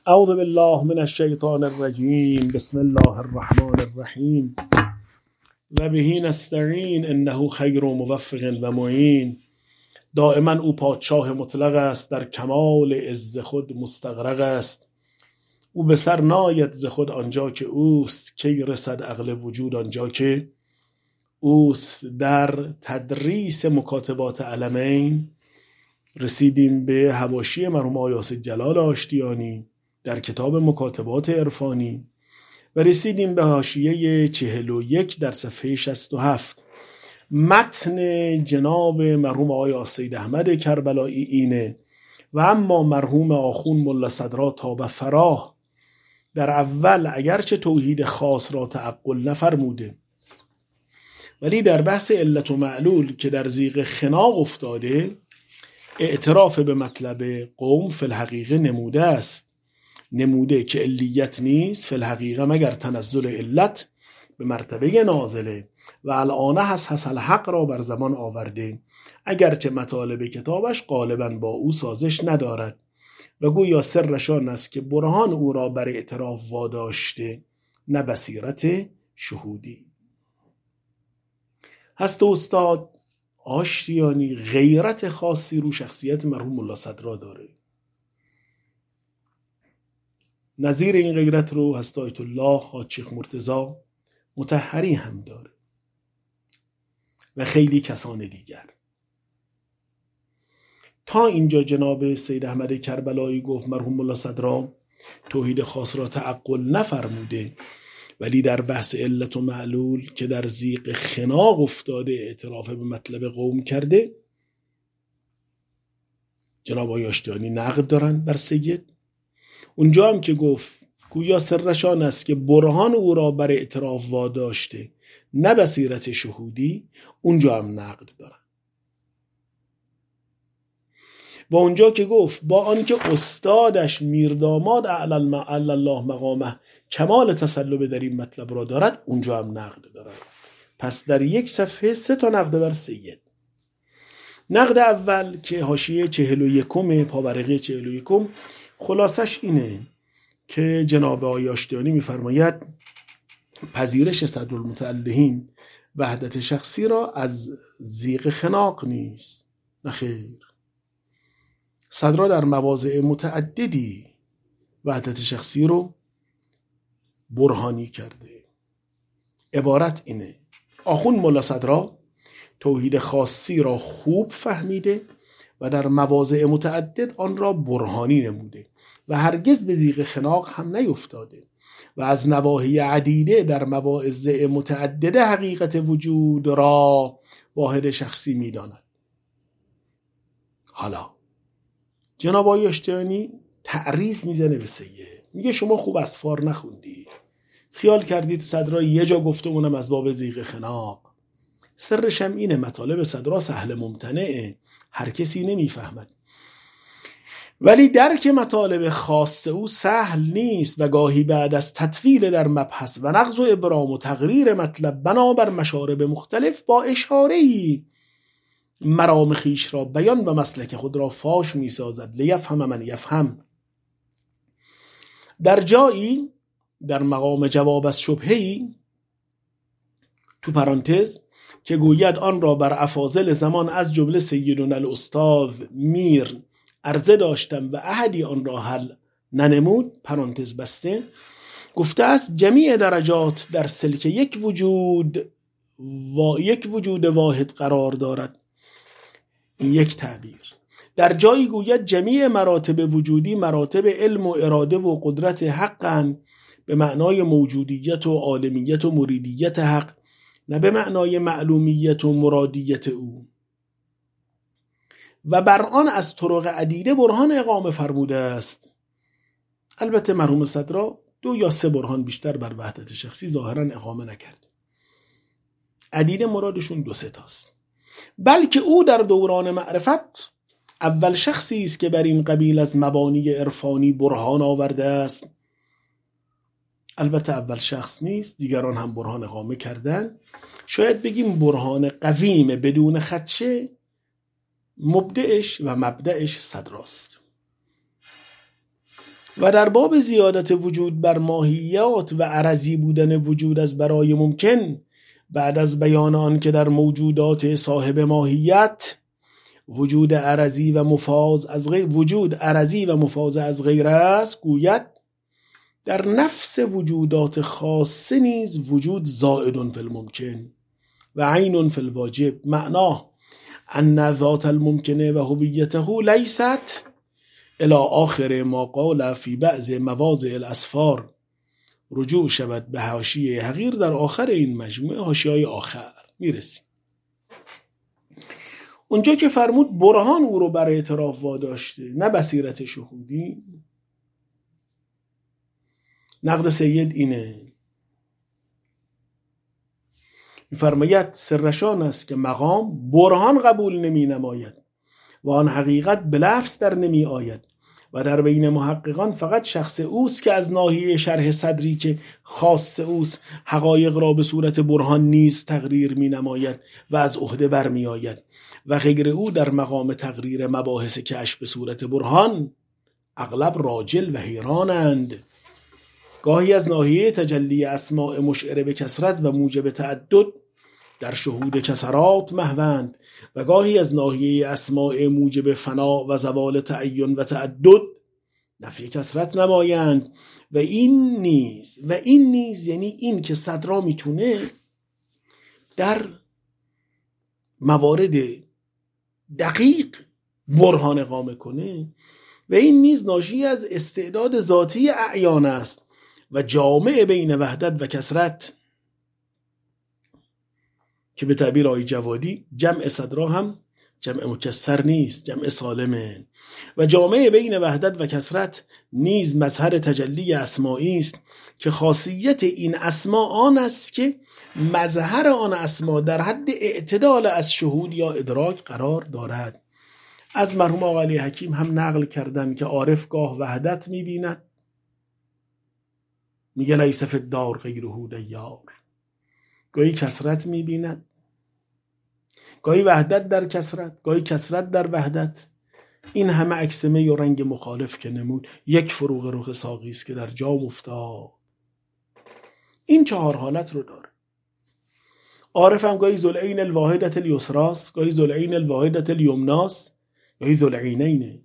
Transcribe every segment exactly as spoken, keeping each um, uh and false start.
اعوذ بالله من الشیطان الرجیم. بسم الله الرحمن الرحیم. و به نستعین انه خیر و موفق و معین. دائما او پادشاه مطلق است، در کمال عز خود مستغرق است. او به سر ناید ز خود آنجا که اوست، کی رسد عقل وجود آنجا که اوست. در تدریس مکاتبات علمین رسیدیم به حواشی مرحوم آقای یاسر جلال آشتیانی در کتاب مکاتبات عرفانی و رسیدیم به حاشیه چهل و یک در صفحه شصت و هفت. متن جناب مرحوم آقای سید احمد کربلایی اینه: و اما مرحوم آخون ملا صدرا تا به فراه، در اول اگرچه توحید خاص را تعقل نفرموده، ولی در بحث علت و معلول که در زیغ خناق افتاده اعتراف به مطلب قوم فی الحقیقه نموده است. نموده که علیت نیست فی الحقیقه مگر تنزل علت به مرتبه نازله و الان هست حسل حق را بر زمان آورده، اگرچه مطالب کتابش غالبا با او سازش ندارد و گویا سرشان است که برهان او را بر اعتراف واداشته، نه بصیرت شهودی. هست استاد آشتیانی غیرت خاصی رو شخصیت مرحوم ملا صدرا داره. نظیر این غیرت رو هست آیت الله حاج شیخ مرتضی مطهری هم داره و خیلی کسان دیگر. تا اینجا جناب سید احمد کربلایی گفت مرحوم ملا صدرا توحید خاص را تعقل نفرموده، ولی در بحث علت و معلول که در زیغ خناق افتاده اعتراف به مطلب قوم کرده. جناب آقای آشتیانی نقد دارن بر سید. اونجا هم که گفت گویا سرشان است که برهان او را بر اعتراف واداشته، نه بصیرت شهودی، اونجا هم نقد دارن. و اونجا که گفت با آنکه استادش میرداماد اعلی الله مقامه کمال تسلب در این مطلب را دارد، اونجا هم نقد دارد. پس در یک صفحه سه تا نقد بر سید. نقد اول که حاشیه چهل و یکم پاورقی چهل و یکم خلاصش اینه که جناب آقای آشتیانی میفرماید پذیرش صدرالمتعلهین وحدت شخصی را از زیغ خناق نیست. نخیر، صدرا در مواضع متعددی وحدت شخصی رو برهانی کرده. عبارت اینه: آخوند ملا صدرا توحید خاصی را خوب فهمیده و در مواضع متعدد آن را برهانی نموده و هرگز به زیغ خناق هم نیفتاده و از نواحی عدیده در مواضع متعدده حقیقت وجود را واحد شخصی می‌داند. حالا جناب آقای آشتیانی تعریض میزنه به سید، میگه شما خوب اسفار نخوندی، خیال کردید صدرا یه جا گفته اونم از باب زیغ خناق. سرش هم اینه مطالب صدرا سهل ممتنعه، هر کسی نمیفهمد، ولی درک مطالب خاص او سهل نیست و گاهی بعد از تطویل در مبحث و نقض و ابرام و تغییر مطلب بنابر مشارب مختلف با اشاره‌ای مرام خیش را بیان و مسلک خود را فاش می سازد. لیفهم من یفهم. در جایی در مقام جواب از شبهه‌ای تو پرانتز که گوید آن را بر افاضل زمان از جمله سیدنا الاستاذ میر عرضه داشتم و احدی آن را حل ننمود، پرانتز بسته، گفته است جمیع درجات در سلک یک وجود و یک وجود واحد قرار دارد. این یک تعبیر. در جایی گوید جمیع مراتب وجودی مراتب علم و اراده و قدرت حقاً به معنای موجودیت و عالمیت و مریدیت حق، نه به معنای معلومیت و مرادیت او، و بر آن از طرق عدیده برهان اقامه فرموده است. البته مرحوم صدرا دو یا سه برهان بیشتر بر وحدت شخصی ظاهرا اقامه نکرد. عدیده مرادشون دو سه تاست. بلکه او در دوران معرفت اول شخصی است که بر این قبیل از مبانی عرفانی برهان آورده است. البته اول شخص نیست، دیگران هم برهان اقامه کردن. شاید بگیم برهان قویم بدون خدشه مبدعش و مبدعش صدراست. و در باب زیادت وجود بر ماهیات و عرضی بودن وجود از برای ممکن، بعد از بیان آن که در موجودات صاحب ماهیت وجود عرضی و مفاز از غیر وجود عرضی و مفاز از غیر است، گوید در نفس وجودات خاصه نیز وجود زائد فی الممکن و عین فی الواجب. معناه ان ذات الممکنه و هویته لیست الی آخر ما قال فی بعض مواضع الاسفار. رجوع شود به حاشیه حقیر در آخر این مجموعه، حاشیه‌های آخر میرسیم. اونجا که فرمود برهان او رو برای اعتراف واداشته، نه بصیرت شهودی. نقد سید اینه، می‌فرماید سرشان است که مقام برهان قبول نمی نماید و آن حقیقت به لفظ در نمی آید و در بین محققان فقط شخص اوست که از ناحیه شرح صدری که خاص اوست حقایق را به صورت برهان نیز تقریر می نماید و از عهده بر می آید و غیر او در مقام تقریر مباحث کشف به صورت برهان اغلب راجل و حیرانند. گاهی از ناحیه تجلی اسماء مشعره به کثرت و موجب تعدد در شهود کسرات محوند و گاهی از ناحیه اسماء موجب فنا و زوال تعین و تعدد نفی کثرت نمایند. و این نیز و این نیز یعنی این که صدرا میتونه در موارد دقیق برهان اقامه کنه و این نیز ناشی از استعداد ذاتی اعیان است و جامع بین وحدت و کثرت، که به تعبیر آقای جوادی جمع صدرا هم جمع مکسر نیست، جمع سالمه. و جامع بین وحدت و کثرت نیز مظهر تجلی اسمائی است که خاصیت این اسما آن است که مظهر آن اسما در حد اعتدال از شهود یا ادراک قرار دارد. از مرحوم آقا علی حکیم هم نقل کردن که عارف گاه وحدت می‌بیند، میگه لیس فی الدار غیره دیار، گاهی کثرت می‌بیند، گاهی وحدت در کثرت، گاهی کثرت در وحدت. این همه عکسمه و رنگ مخالف که نمود یک فروغ رخ ساقی است که در جام افتاد. این چهار حالت رو داره. عارف هم گاهی ذوالعین الواحدة الیسراست، گاهی ذوالعین الواحدة الیمناست، گاهی ذوالعینینه.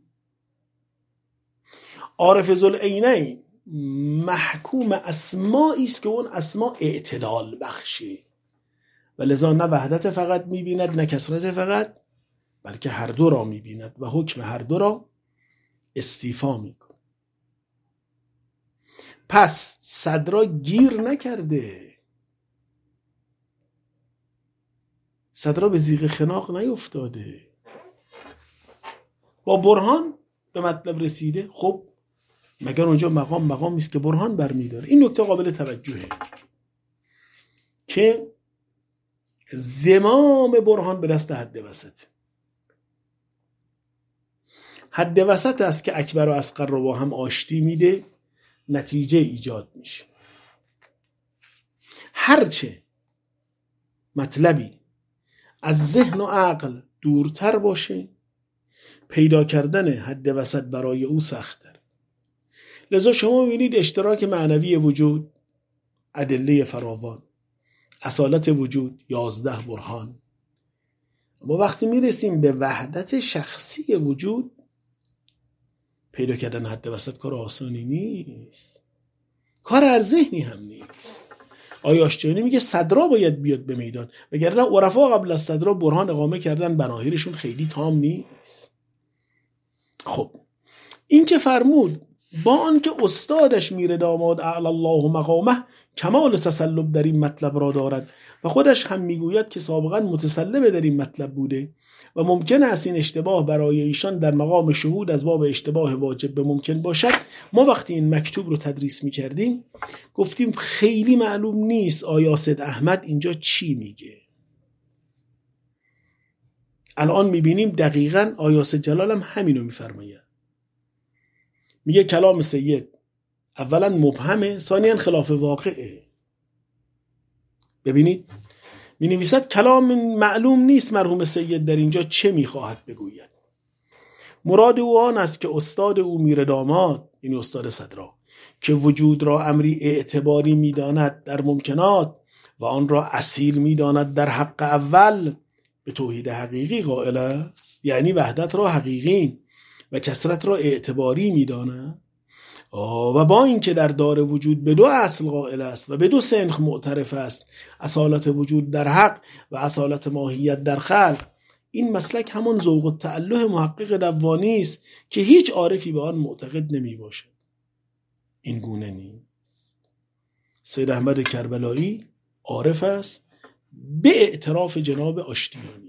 عارف ذوالعینین محکوم اسمایی است که اون اسما اعتدال بخشی و لذا نه وحدت فقط میبیند نه کثرت فقط، بلکه هر دو را میبیند و حکم هر دو را استیفا میکن. پس صدرا گیر نکرده، صدرا به زیغ خناق نیفتاده، با برهان به مطلب رسیده. خب مگر اونجا مقام مقامی است که برهان برمیداره. این نکته قابل توجهه که زمام برهان به دست حد وسط. حد وسط است که اکبر و اصغر رو با هم آشتی میده، نتیجه ایجاد میشه. هرچه مطلبی از ذهن و عقل دورتر باشه، پیدا کردن حد وسط برای او سخت‌تر. لذا شما می‌بینید اشتراک معنوی وجود ادله فراوان، اصالت وجود یازده برهان. اما وقتی میرسیم به وحدت شخصی وجود، پیدا کردن حد وسط کار آسانی نیست، کار هر ذهنی هم نیست. آقای آشتیانی میگه صدرا باید بیاد به میدان، وگرنه عرفا قبل از صدرا برهان اقامه کردن بناهیرشون خیلی تام نیست. خب این که فرمود با آنکه استادش میر داماد اعلی الله مقامه کمال تسلب در این مطلب را دارد و خودش هم میگوید که سابقا متسلب در این مطلب بوده و ممکن است این اشتباه برای ایشان در مقام شهود از باب اشتباه واجب به ممکن باشد. ما وقتی این مکتوب رو تدریس میکردیم گفتیم خیلی معلوم نیست آیا سید احمد اینجا چی میگه. الان میبینیم دقیقاً آیا سید جلال هم همینو میفرماید. میگه کلام سید اولا مبهمه، ثانیاً خلاف واقعه. ببینید می نویسد کلام معلوم نیست مرحوم سید در اینجا چه میخواهد بگوید. مراد او آن است که استاد او میر داماد این استاد صدرا، که وجود را امری اعتباری میداند در ممکنات و آن را اصیل میداند در حق اول، به توحید حقیقی قائل است. یعنی وحدت را حقیقی و کثرت را اعتباری میداند و با اینکه در دار وجود به دو اصل قائل است و به دو سنخ معترف است، اصالت وجود در حق و اصالت ماهیت در خلق. این مسلک همان ذوق التأله محقق دوانی است که هیچ عارفی به آن معتقد نمی باشد. این گونه نیست. سید احمد کربلایی عارف است به اعتراف جناب آشتیانی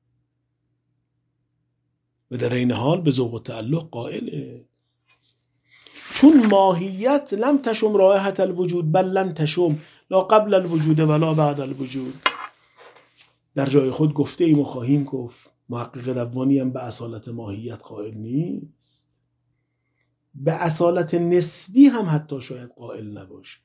و در این حال به ذوق التأله قائله، چون ماهیت لم تشم رائحة الوجود بل لن تشم لا قبل الوجود ولا بعد الوجود. در جای خود گفته ایم و خواهیم گفت محقق دوانی هم به اصالت ماهیت قائل نیست، به اصالت نسبی هم حتی شاید قائل نباشه.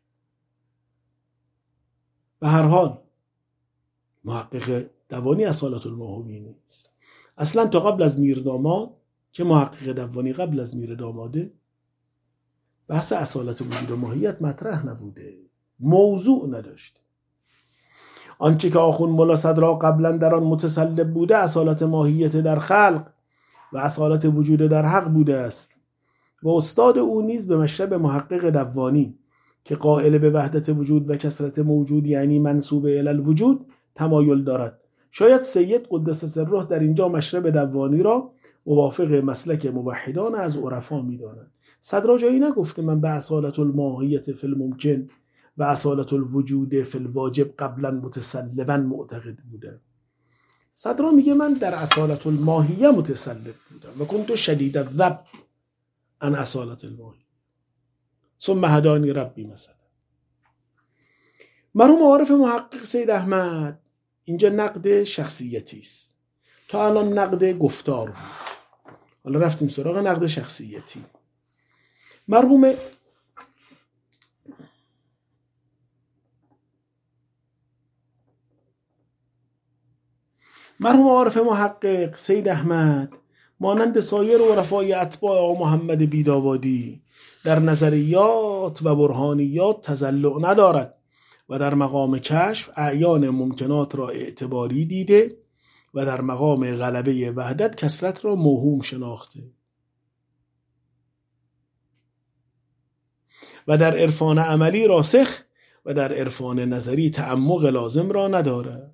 به هر حال محقق دوانی اصالت الموهومی نیست. اصلا تا قبل از میر داماد که محقق دوانی قبل از میر داماده، بحث اصالت وجود و ماهیت مطرح نبوده، موضوع نداشته. آنچه که آخون ملا صدرا قبلا در آن متسلب بوده اصالت ماهیت در خلق و اصالت وجود در حق بوده است و استاد او نیز به مشرب محقق دوانی که قائل به وحدت وجود و کثرت موجود یعنی منسوب الی الوجود تمایل دارد. شاید سید قدس سره در اینجا مشرب دوانی را موافق مسلک موحدان از عرفا می‌دانند. صدرا جایی نگفته من به اصالت الماهیت فی الممکن و اصالت الوجود فی الواجب قبلا متسلبا معتقد بودم. صدرا میگه من در اصالت الماهیه متسلب بودم و کنت شدید الذب عن اصالت الماهیه ثم هدانی ربی. مثلا مرحوم عارف محقق سید احمد اینجا نقد شخصیتی است، تا الان نقد گفتار بود، حالا رفتیم سراغ نقد شخصیتی. مرحوم مرحوم عارف محقق سید احمد مانند سایر عرفای اتباع آقا محمد بیداوادی در نظریات و برهانیات تزلع ندارد و در مقام کشف اعیان ممکنات را اعتباری دیده و در مقام غلبه وحدت کثرت را موهوم شناخته و در عرفان عملی راسخ و در عرفان نظری تعمق لازم را ندارد.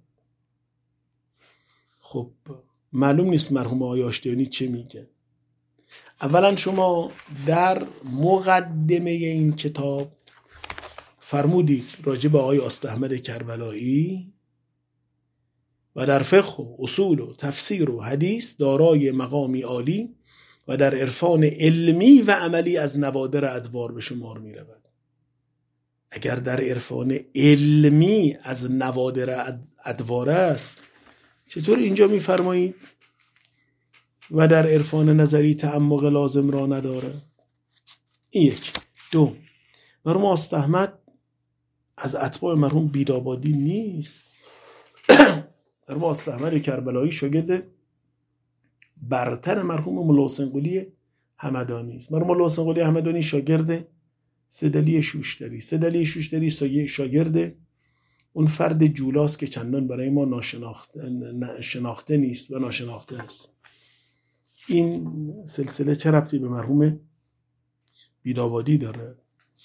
خب معلوم نیست مرحوم آقای آشتیانی چه میگه. اولا شما در مقدمه این کتاب فرمودید راجع به آقای استاد احمد کربلایی و در فقه و اصول و تفسیر و حدیث دارای مقامی عالی و در عرفان علمی و عملی از نوادر ادوار به شمار می رود. اگر در عرفان علمی از نوادر ادوار است چطور اینجا می فرمایید و در عرفان نظری تعمق لازم را نداره؟ این یک. دو، مرحوم استاد احمد از اتباع مرحوم بیدابادی نیست. مرحوم استاد احمد کربلایی شاگرد برتر مرحوم ملا حسین قلی همدانی است. مرحوم ملا حسین قلی همدانی شاگرد سیدعلی شوشتری سیدعلی شوشتری شاگرد اون فرد جولاست که چندان برای ما ناشناخته شناخته نیست و ناشناخته است. این سلسله چه ربطی به مرحوم بیداوادی داره؟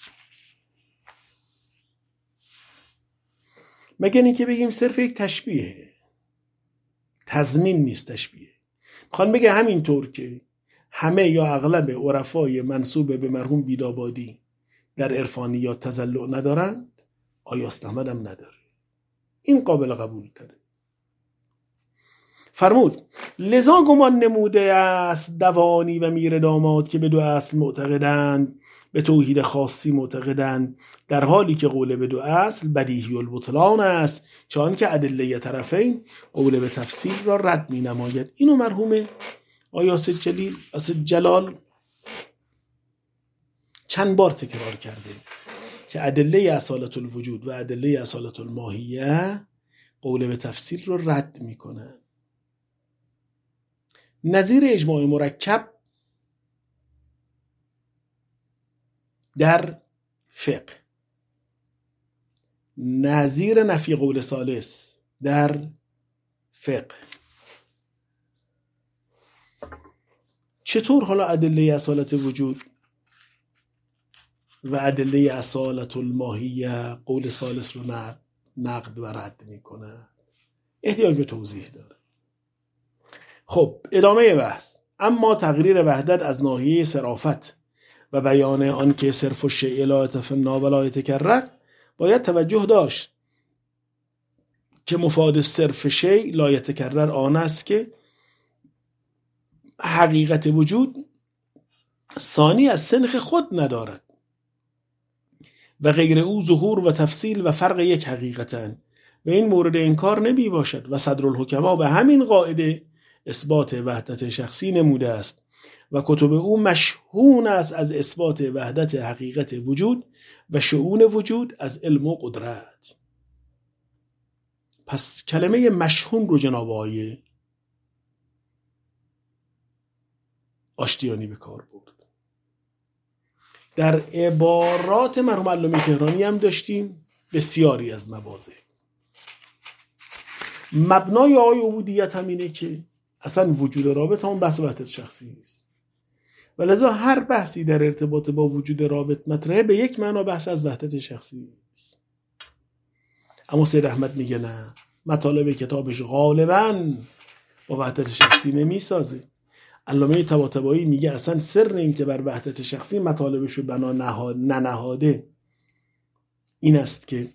مگر اینکه بگیم صرف یک تشبیه، تضمین نیست تشبیه. میخوان بگه همینطور که همه یا اغلب عرفای منسوب به مرحوم بیداوادی در عرفانیات تزلع ندارند، آیا استاد احمد هم نداره. این قابل قبول تره. فرمود لذا گمان نموده است دوانی و میر داماد که به دو اصل معتقدند، به توحید خاصی معتقدند، در حالی که قول به دو اصل بدیهی البطلان است، چون که ادله طرفین قول به تفسیر را رد می نماید. اینو مرحوم آقای اسد جلیل اسد جلال چند بار تکرار کرده که ادله اصالت الوجود و ادله اصالت الماهیه قول به تفسیر را رد می کنند. نظیر اجماع مرکب در فقه، نظیر نفی قول ثالث در فقه. چطور حالا ادله اصالت وجود و ادله اصالت الماهیه قول ثالث رو نقد و رد میکنه؟ احتیاج به توضیح داره. خب ادامه بحث. اما تقریر وحدت از ناحیه صرافت و بیان آن که صرف الشیء لا یتفنا و لا یتکرر، باید توجه داشت که مفاد صرف شیء لا یتکرر آن است که حقیقت وجود ثانی از سنخ خود ندارد و غیر او ظهور و تفصیل و فرق یک حقیقتن و این مورد انکار نمی باشد و صدرالحکما به همین قاعده اثبات وحدت شخصی نموده است و کتب او مشحون است از اثبات وحدت حقیقت وجود و شؤون وجود از علم و قدرت. پس کلمه مشحون رو جناب آقای آشتیانی به کار برد. در عبارات مرحوم علامه تهرانی هم داشتیم بسیاری از مواضع. مبنای آقای عبودیت هم اینه که اصلا وجود رابط هم بحث وحدت شخصی نیست و لذا هر بحثی در ارتباط با وجود رابط مطرحه به یک معنا بحث از وحدت شخصی نیست. اما سید احمد میگه نه، مطالب کتابش غالباً با وحدت شخصی نمیسازه. علامه طباطبایی میگه اصلا سر این که بر وحدت شخصی مطالبش رو بنا نهاد ننهاده این است که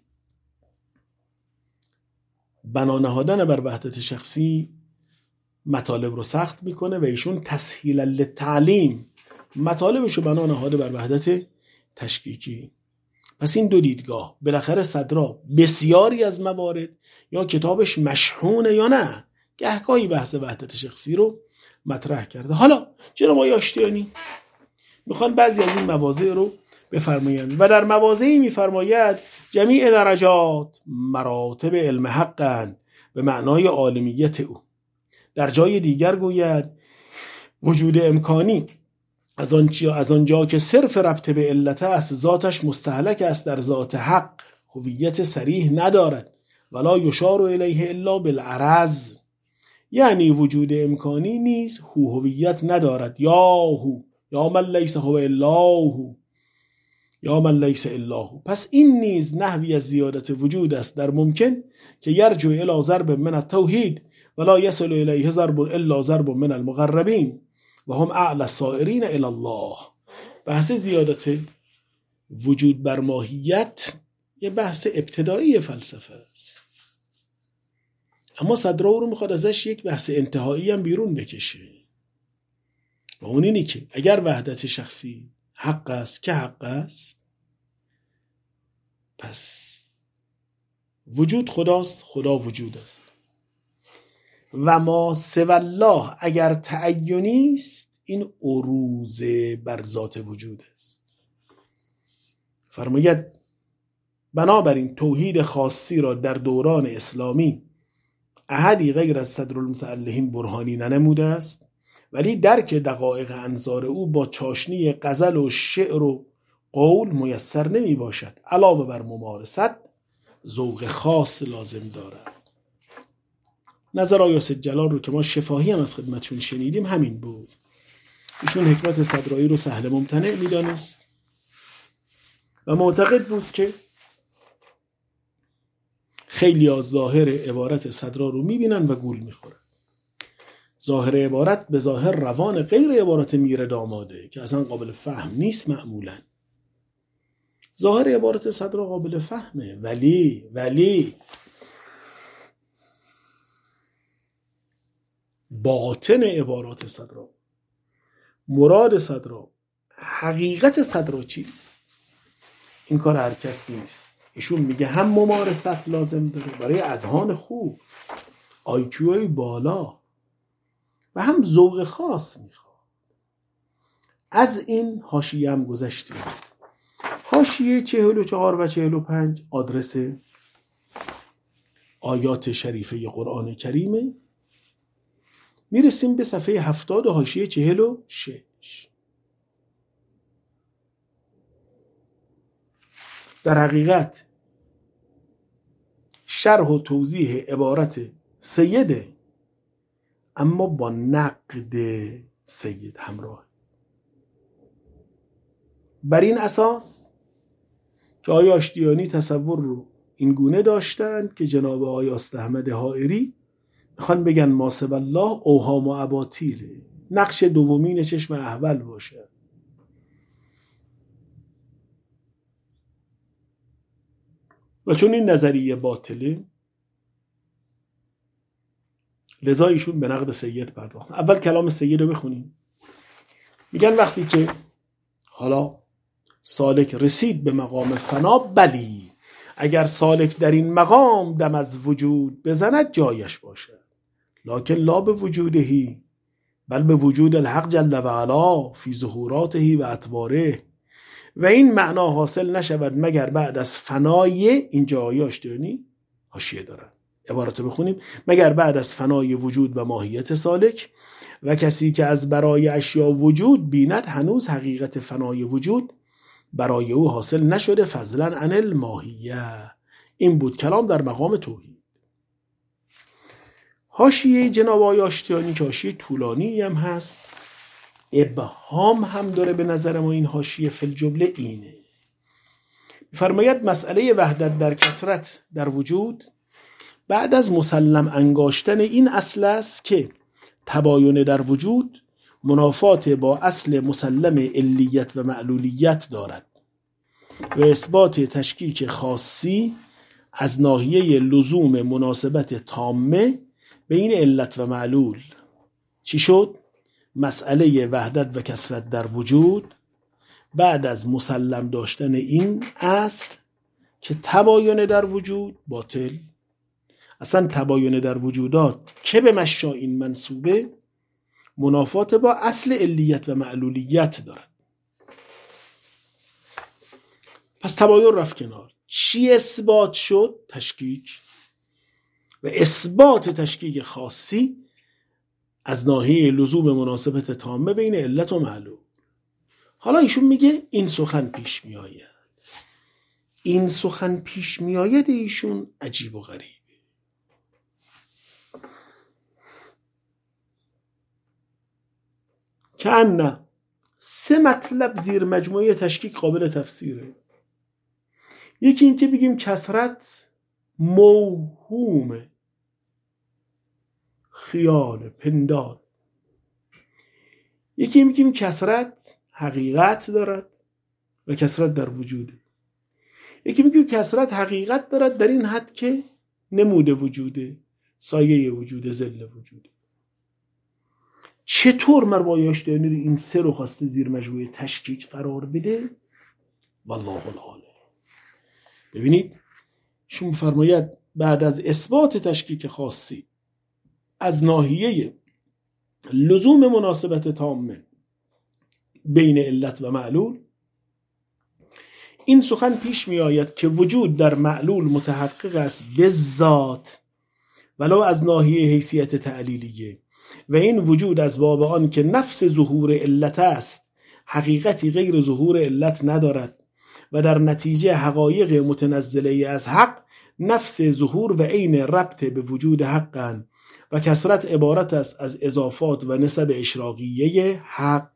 بنا نهادن بر وحدت شخصی مطالب رو سخت میکنه و ایشون تسهیل للتعلیم مطالبش رو بنا نهاده بر وحدت تشکیکی. پس این دو دیدگاه بالاخره صدرا بسیاری از موارد یا کتابش مشحونه یا نه گهگاهی بحث وحدت شخصی رو مطرح کرده. حالا جناب آقای آشتیانی میخوان بعضی از این مواضع رو بفرمایند و در مواضعی میفرماید جمیع درجات مراتب علم حقن به معنای عالمیت او. در جای دیگر گوید وجود امکانی از آنجا از آنجا که صرف ربط به علت است ذاتش مستهلک است در ذات حق هویت صریح ندارد ولا یشار الیه الا بالعرض، یعنی وجود امکانی نیز هو هویت ندارد یا هو یا من لیس هو الا هو یا من لیس الا هو. پس این نیز نحوی از زیادت وجود است در ممکن که یرجو الی ضرب من التوحید ولا یصل الیه ضرب الا ضرب من المقربین و هم اعلی السائرین الی الله. بحث زیادت وجود بر ماهیت یه بحث ابتدایی فلسفه است، اما صدراو رو میخواد ازش یک بحث انتهایی هم بیرون بکشه و اون اینی که اگر وحدت شخصی حق است که حق است، پس وجود خداست، خدا وجود است و ما سوی الله اگر تعینی است این عروض بر ذات وجود است. فرماید بنابراین توحید خاصی را در دوران اسلامی احدی غیر از صدرالمتعلهین برهانی ننموده است، ولی درک دقایق انظار او با چاشنی غزل و شعر و قول میسر نمی باشد. علاوه بر ممارست ذوق خاص لازم دارد. نظر آقای سید جلال رو که ما شفاهی هم از خدمتشون شنیدیم همین بود. ایشون حکمت صدرایی رو سهل ممتنع میدانست و معتقد بود که خیلی از ظاهر عبارت صدرا رو میبینن و گول میخورن. ظاهر عبارت به ظاهر روان، غیر عبارت میر داماده که اصلا قابل فهم نیست. معمولا ظاهر عبارت صدرا قابل فهمه، ولی ولی باطن عبارات صدرا، مراد صدرا، حقیقت صدرا چیست؟ این کار هر کس نیست. ایشون میگه هم ممارست لازم داره برای اذهان خوب، آیکیوی بالا، و هم ذوق خاص میخواد. از این حاشیه هم گذشتیم. حاشیه چهل و چهار و چهل و پنج آدرس آیات شریفه قرآن کریمه. میرسیم به صفحه هفتاد و حاشیه چهل و شش. در حقیقت شرح و توضیح عبارت سیده، اما با نقد سید همراه. بر این اساس که آقای آشتیانی تصور رو این گونه داشتند که جناب آقای آستاحمد حائری میخوان بگن ماسب الله اوهام و اباطیله، نقش دومین چشم احول باشه. و چون این نظریه باطله، لذا ایشون به نقد سید پرداختن. اول کلام سید رو بخونیم. میگن وقتی که حالا سالک رسید به مقام فنا، بلی اگر سالک در این مقام دم از وجود بزند جایش باشد، لکن لا به وجودهی بل به وجود الحق جل و علا فی ظهوراته و اطواره، و این معنا حاصل نشود مگر بعد از فنای این جای آشتیانی حاشیه دارن. عبارت رو بخونیم. مگر بعد از فنای وجود و ماهیت سالک، و کسی که از برای اشیا وجود بیند هنوز حقیقت فنای وجود برای او حاصل نشده، فضلا عن الماهیه. این بود کلام در مقام توحید. حاشیه جناب آقای آشتیانی که حاشیه طولانی هم هست، ابهام هم داره به نظر ما این حاشیه، فی الجمله اینه. فرماید مسئله وحدت در کثرت در وجود بعد از مسلم انگاشتن این اصل است که تباین در وجود منافات با اصل مسلم علیت و معلولیت دارد و اثبات تشکیک خاصی از ناحیه لزوم مناسبت تامه بین علت و معلول. چی شد؟ مسئله وحدت و کثرت در وجود بعد از مسلم داشتن این اصل که تباین در وجود باطل، اصلا تباین در وجودات که به مشا این منصوبه منافات با اصل علیت و معلولیت دارد. پس تباین رفت کنار. چی اثبات شد؟ تشکیک، و اثبات تشکیک خاصی از ناحیه لزوم مناسبت تامه بین علت و معلول. حالا ایشون میگه این سخن پیش میآید. این سخن پیش میآید ایشون عجیب و غریبه. که ان سه مطلب زیر مجموعه تشکیک قابل تفسیره. یکی این که بگیم کثرت موهومه، خیال پندار. یکی این بگیم کثرت حقیقت دارد و کثرت در وجوده. یکی میگه کثرت حقیقت دارد در این حد که نمود وجوده، سایه وجوده، ظل وجوده. چطور مربای آشتیانی رو این سه رو خواسته زیر مجموعه تشکیک قرار بده؟ والله العالم. ببینید شما فرماید بعد از اثبات تشکیک خاصی از ناحیه لزوم مناسبت تامه بین علت و معلول، این سخن پیش می آید که وجود در معلول متحقق است به ذات ولو از ناحیه حیثیت تعلیلیه، و این وجود از باب آن که نفس ظهور علت است حقیقتی غیر ظهور علت ندارد، و در نتیجه حقایق متنزله از حق نفس ظهور و عین ربط به وجود حقن، و کثرت عبارت است از اضافات و نسب اشراقیه حق.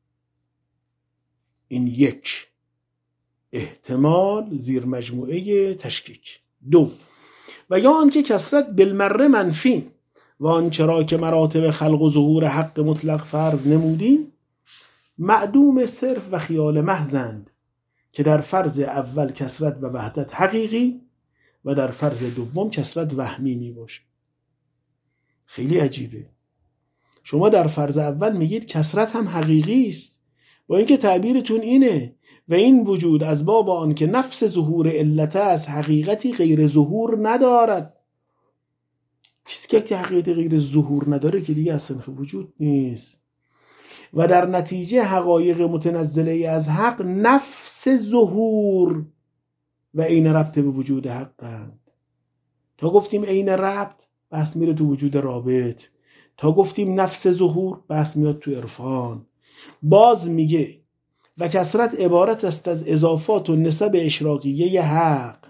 این یک احتمال زیر مجموعه تشکیک. دو، و یا آنکه کثرت بالمره منفی و آنچه را که مراتب خلق و ظهور حق مطلق فرض نمودیم معدوم صرف و خیال محضند، که در فرض اول کثرت و وحدت حقیقی و در فرض دوم کثرت وهمی می باشه. خیلی عجیبه. شما در فرض اول میگید کثرت هم حقیقی است، با اینکه تعبیرتون اینه و این وجود از باب آن که نفس ظهور علت است حقیقتی غیر ظهور ندارد. کسی که حقیقت غیر ظهور نداره که دیگه اصلا وجود نیست، و در نتیجه حقایق متنزله از حق نفس ظهور و عین ربط به وجود حقند. تا گفتیم عین ربط بحث میره تو وجود رابط، تا گفتیم نفس ظهور بحث میاد تو عرفان. باز میگه و کثرت عبارت است از اضافات و نسب اشراقیه حق.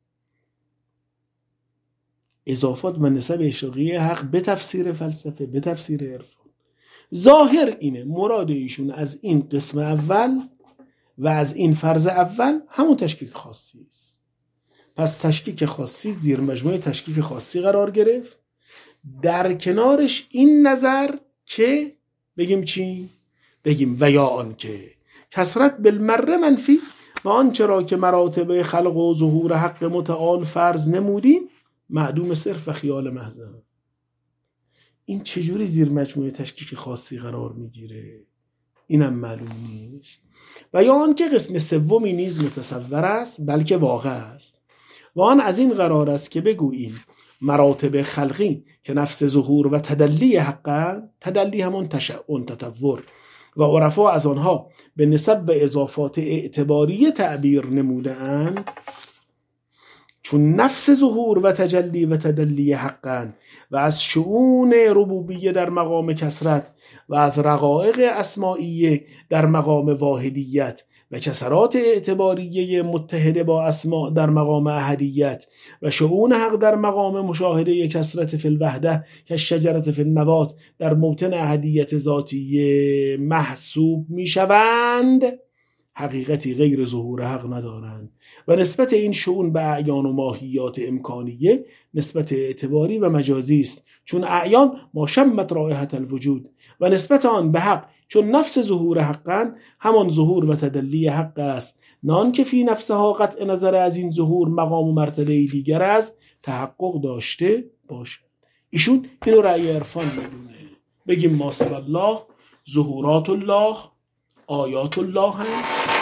اضافات و نسب اشراقیه حق به تفسیر فلسفه، به تفسیر عرفان. ظاهر اینه مراد ایشون از این قسم اول و از این فرض اول همون تشکیک خاصی است. پس تشکیک خاصی زیر مجموعه تشکیک خاصی قرار گرفت. در کنارش این نظر که بگیم چی؟ بگیم و یا آن که کثرت بالمره منفی و آنچه را که مراتب خلق و ظهور حق متعال فرض نمودیم معدوم صرف و خیال محض. این چجوری زیر مجموعه تشکیک خاصی قرار میگیره؟ اینم معلوم نیست. و یا آن که قسم سومی نیز متصور است بلکه واقع است و آن از این قرار است که بگوییم مراتب خلقی که نفس ظهور و تدلی حقا، تدلی همون تشعن تطور و عرفا از آنها به نسب و اضافات اعتباری تعبیر نموده اند، چون نفس ظهور و تجلی و تدلی حقا و از شؤون ربوبیه در مقام کثرت و از رقائق اسمائیه در مقام واحدیت و کسرات اعتباریه متحده با اسماء در مقام احدیت و شؤون حق در مقام مشاهده کثرت فی الوحده که شجرت فی النبات در موطن احدیت ذاتیه محسوب می شوند، حقیقتی غیر ظهور حق ندارند و نسبت این شؤون به اعیان و ماهیات امکانیه نسبت اعتباری و مجازی است، چون اعیان ما شمت رائحة الوجود و نسبت آن به حق چون نفس ظهور حقا همان ظهور و تدلی حق است، نه آنکه فی نفسها قطع نظر از این ظهور مقام و مرتبه دیگر از تحقق داشته باشد. ایشون اینو رأی عرفان میدونه. بگیم ما سوی الله، ظهورات الله، آیات الله هم،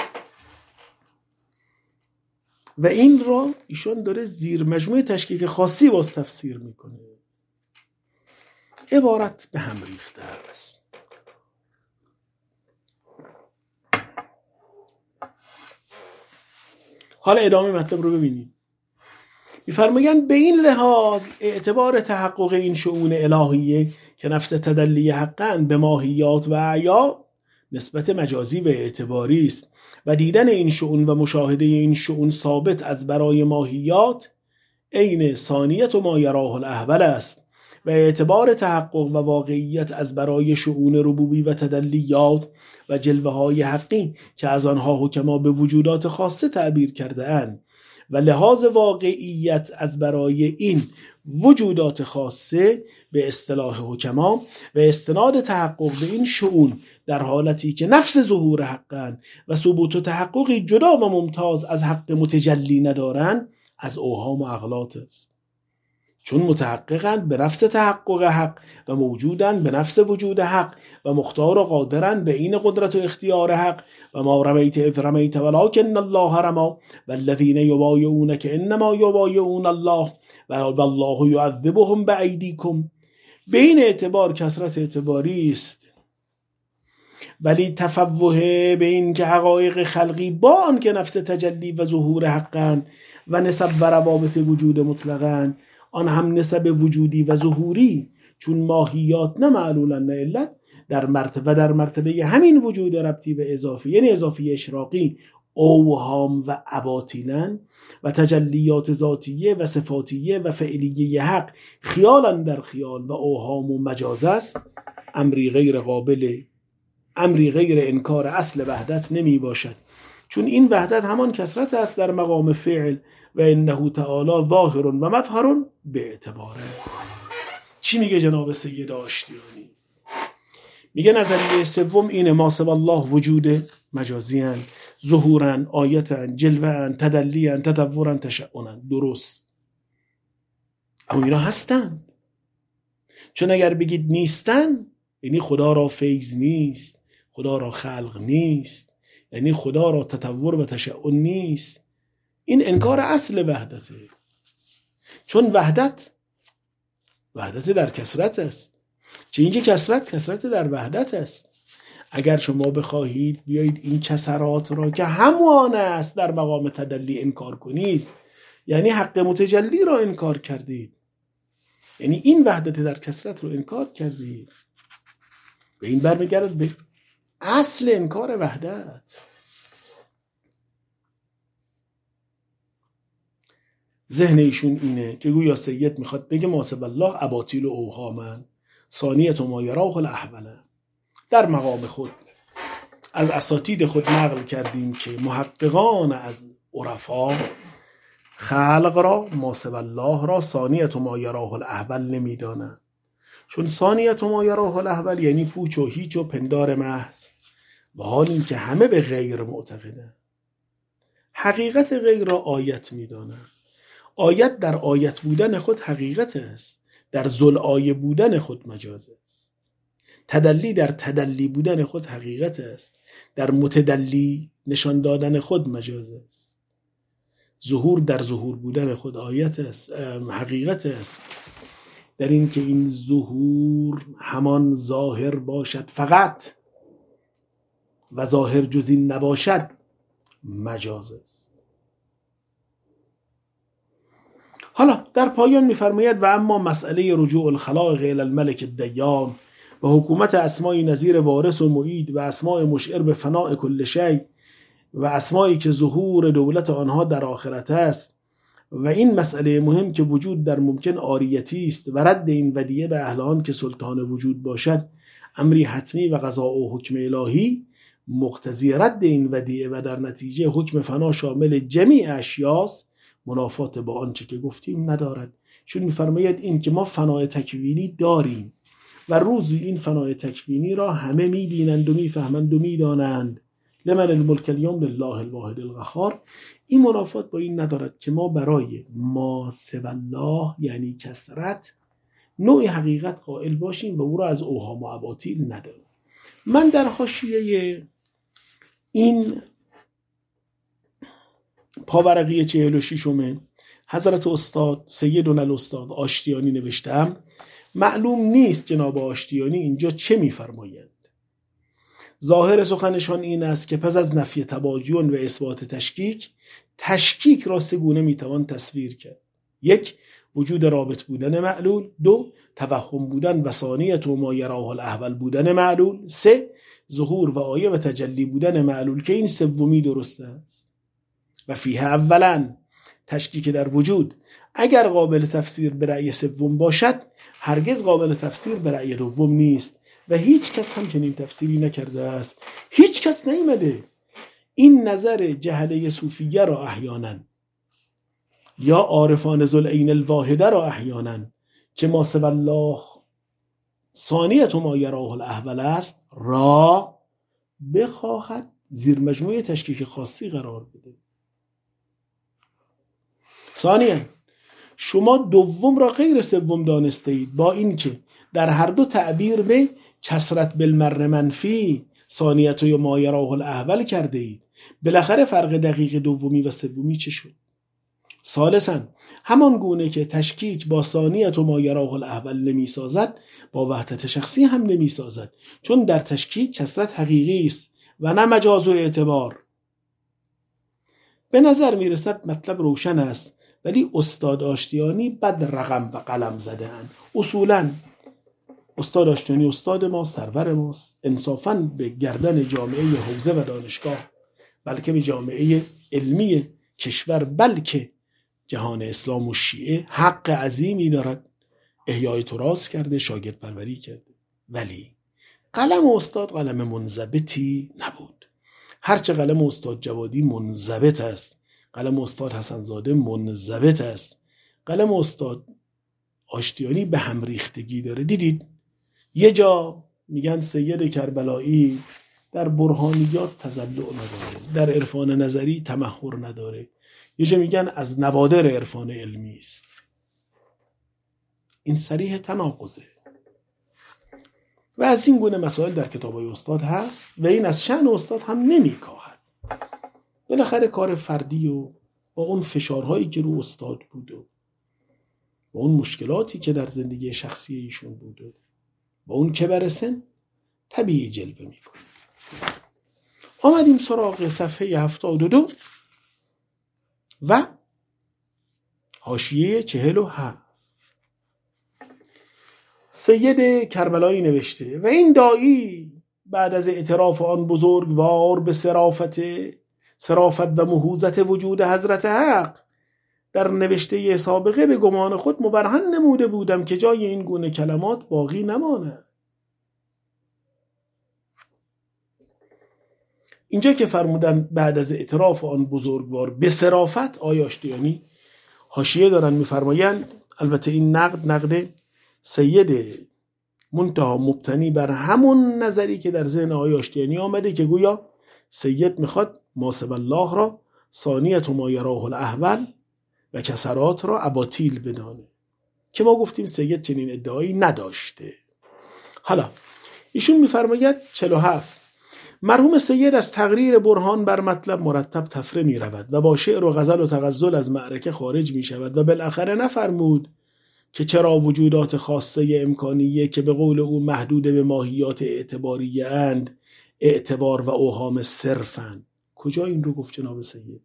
و این را ایشون داره زیر مجموعه تشکیک خاصی باز تفسیر میکنه. عبارت به هم ریخته است. حالا ادامه مطلب رو ببینیم. می‌فرمایند به این لحاظ اعتبار تحقق این شؤون الهیه که نفس تدلی حقاً به ماهیات و اعیا نسبت مجازی و اعتباری است و دیدن این شؤون و مشاهده این شؤون ثابت از برای ماهیات عین ثانیت و ما یراه الاحول است و اعتبار تحقق و واقعیت از برای شؤون ربوبی و تدلیات و جلوه های حقی که از آنها حکما به وجودات خاصه تعبیر کرده اند و لحاظ واقعیت از برای این وجودات خاصه به اصطلاح حکما و استناد تحقق به این شؤون در حالتی که نفس ظهور حقا و ثبوت و تحققی جدا و ممتاز از حق متجلی ندارند از اوهام و اغلاط است، چون متحققند به نفس تحقق حق و موجودند به نفس وجود حق و مختار و قادرند به این قدرت و اختیار حق و ما رمیت اذ رمیت ولکن الله رمی والذین یبایعونک انما یبایعون الله والله یعذبهم بایدیکم. به این اعتبار کثرت اعتباری است، ولی تفوه به این که حقایق خلقی با آن که نفس تجلی و ظهور حقاً و نسب و روابط وجود مطلقاً آن هم نسب وجودی و ظهوری چون ماهیات نه معلولا نه علت در مرتبه در مرتبه همین وجود ربطی و اضافی یعنی اضافی اشراقی اوهام و اباطیلن و تجلیات ذاتیه و صفاتیه و فعلیه حق خیالا در خیال و اوهام و مجاز است، امری غیر قابل امری غیر انکار اصل وحدت نمی باشد، چون این وحدت همان کثرت است در مقام فعل و انه تعالی ظاهر و مظهر به اعتباره. چی میگه جناب سید آشتیانی؟ میگه نظریه سوم اینه ما سوی الله وجود مجازی ان، ظهورن، آیتن، جلوهن، تدلیان، تطورن، تشعنن. درست، اما اینا هستن، چون اگر بگید نیستن یعنی خدا را فیض نیست، خدا را خلق نیست، یعنی خدا را تطور و تشعن نیست. این انکار اصل وحدته، چون وحدت وحدت در کثرت است، چه اینکه کثرت کثرت در وحدت است. اگر شما بخواهید بیایید این کسرات را که همان است در مقام تدلی انکار کنید، یعنی حق متجلی را انکار کردید، یعنی این وحدت در کثرت رو انکار کردید. به این برمیگردد به اصل انکار وحدت. ذهن ایشون اینه که گویا سید میخواد بگه ماسب الله اباطیل و اوهامن ثانیت ما یراه الاحول. در مقام خود از اساتید خود نقل کردیم که محققان از عرفا خلق را ماسب الله را ثانیت ما یراه الاحول نمیدانند، چون ثانیت ما یراه الاحول یعنی پوچ و هیچ و پندار محض، و حال این که همه به غیر معتقدند. حقیقت غیر را آیت میدانند. آیت در آیت بودن خود حقیقت است، در ذوالآیه بودن خود مجاز است. تدلی در تدلی بودن خود حقیقت است، در متدلی نشان دادن خود مجاز است. ظهور در ظهور بودن خود آیت است، حقیقت است، در این که این ظهور همان ظاهر باشد فقط و ظاهر جز این نباشد مجاز است. حالا در پایان می‌فرماید و اما مسئله رجوع الخلائق الی الملک الدیان و حکومت اسمای نظیر وارث و معید و اسمای مشعر به فناء کل شیء و اسمایی که ظهور دولت آنها در آخرت است و این مسئله مهم که وجود در ممکن عاریتی است و رد این ودیعه به اهل آن که سلطان وجود باشد امری حتمی و قضا و حکم الهی مقتضی رد این ودیعه و در نتیجه حکم فنا شامل جمیع اشیاست، منافات با آنچه که گفتیم ندارد. چون می‌فرماید این که ما فنای تکوینی داریم و روزی این فنای تکوینی را همه می‌بینند و می‌فهمند و می‌دانند. لمن الملک اليوم لله الواحد القهار. این منافات با این ندارد که ما برای ما سوی الله یعنی کثرت نوع حقیقت قائل باشیم و او را از اوهام و اباطیل نداریم. من در حاشیه این پاورقی چهل و ششم حضرت استاد سیدنا الاستاد آشتیانی نوشتم معلوم نیست جناب آشتیانی اینجا چه می‌فرمایند. ظاهر سخنشان این است که پس از نفی تباین و اثبات تشکیک، تشکیک را سه گونه میتوان تصویر کرد. یک، وجود رابط بودن معلول. دو، توهم بودن و ثانیت و ما یراه الاحول بودن معلول. سه، ظهور و آیه و تجلی بودن معلول که این سومی درست است. و فیه اولا تشکیک در وجود اگر قابل تفسیر به رأی سوم باشد هرگز قابل تفسیر به رأی دوم نیست و هیچ کس هم چنین تفسیری نکرده است. هیچ کس نیامده این نظر جهله صوفیه را احیانا یا عارفان ذوالعین الواحده را احیانا که ما سوی الله ثانیت ما یراه الاحول است را بخواهد زیر مجموعه تشکیک خاصی قرار بده. ثانیاً شما دوم را غیر سوم دانسته اید با اینکه در هر دو تعبیر به کثرت بالمر منفی ثانیت و ما یراه الاحول کرده اید. بالاخره فرق دقیق دومی و سومی چه شد؟ ثالثاً همان گونه که تشکیک با ثانیت و ما یراه الاحول نمی سازد با وحدت شخصی هم نمی سازد، چون در تشکیک کثرت حقیقی است و نه مجاز و اعتبار. به نظر می رسد مطلب روشن است، ولی استاد آشتیانی بد رقم و قلم زده اند. اصولاً استاد آشتیانی استاد ما، سرور ماست، انصافاً به گردن جامعه حوزه و دانشگاه بلکه به جامعه علمی کشور بلکه جهان اسلام و شیعه حق عظیمی دارد. احیای تراث کرده، شاگرد پروری کرده، ولی قلم استاد قلم منضبطی نبود. هرچه قلم استاد جوادی منضبط است، قلم استاد حسن زاده منضبط است، قلم استاد آشتیانی به هم ریختگی داره. دیدید یه جا میگن سید کربلایی در برهانیات تزلع نداره، در عرفان نظری تمحور نداره، یه جا میگن از نوادر عرفان علمی است. این صریح تناقضه و از این گونه مسائل در کتابای استاد هست و این از شأن استاد هم نمیکاهد. بالاخره کار فردی و با اون فشارهایی که رو استاد بود و با اون مشکلاتی که در زندگی شخصی ایشون بود و با اون کبر سن طبیعی جلوه میکنه. آمدیم سراغ صفحه هفتاد و دو و حاشیه چهل و هفت. سید کربلایی نوشته و این داعی بعد از اعتراف آن بزرگوار به صرافت صرافت و مهوزت وجود حضرت حق در نوشته سابقه به گمان خود مبرهن نموده بودم که جای این گونه کلمات باقی نماند. اینجا که فرمودن بعد از اعتراف آن بزرگوار به صرافت، آقای آشتیانی حاشیه دارن میفرمایند، البته این نقد نقد سیده، منتها مبتنی بر همون نظری که در ذهن آقای آشتیانی آمده که گویا سید میخواد ماسب الله را ثانیت ما یراه الاحول و کسرات را اباطیل بدانه، که ما گفتیم سید چنین ادعایی نداشته. حالا ایشون میفرماید چهل و هفت، مرحوم سید از تقریر برهان بر مطلب مرتب تفره می رود و با شعر و غزل و تغزل از معرکه خارج می شود و بالاخره نفرمود که چرا وجودات خاصه امکانیه که به قول او محدود به ماهیات اعتباریه اند اعتبار و اوهام صرفند. کجا این رو گفت جناب سید؟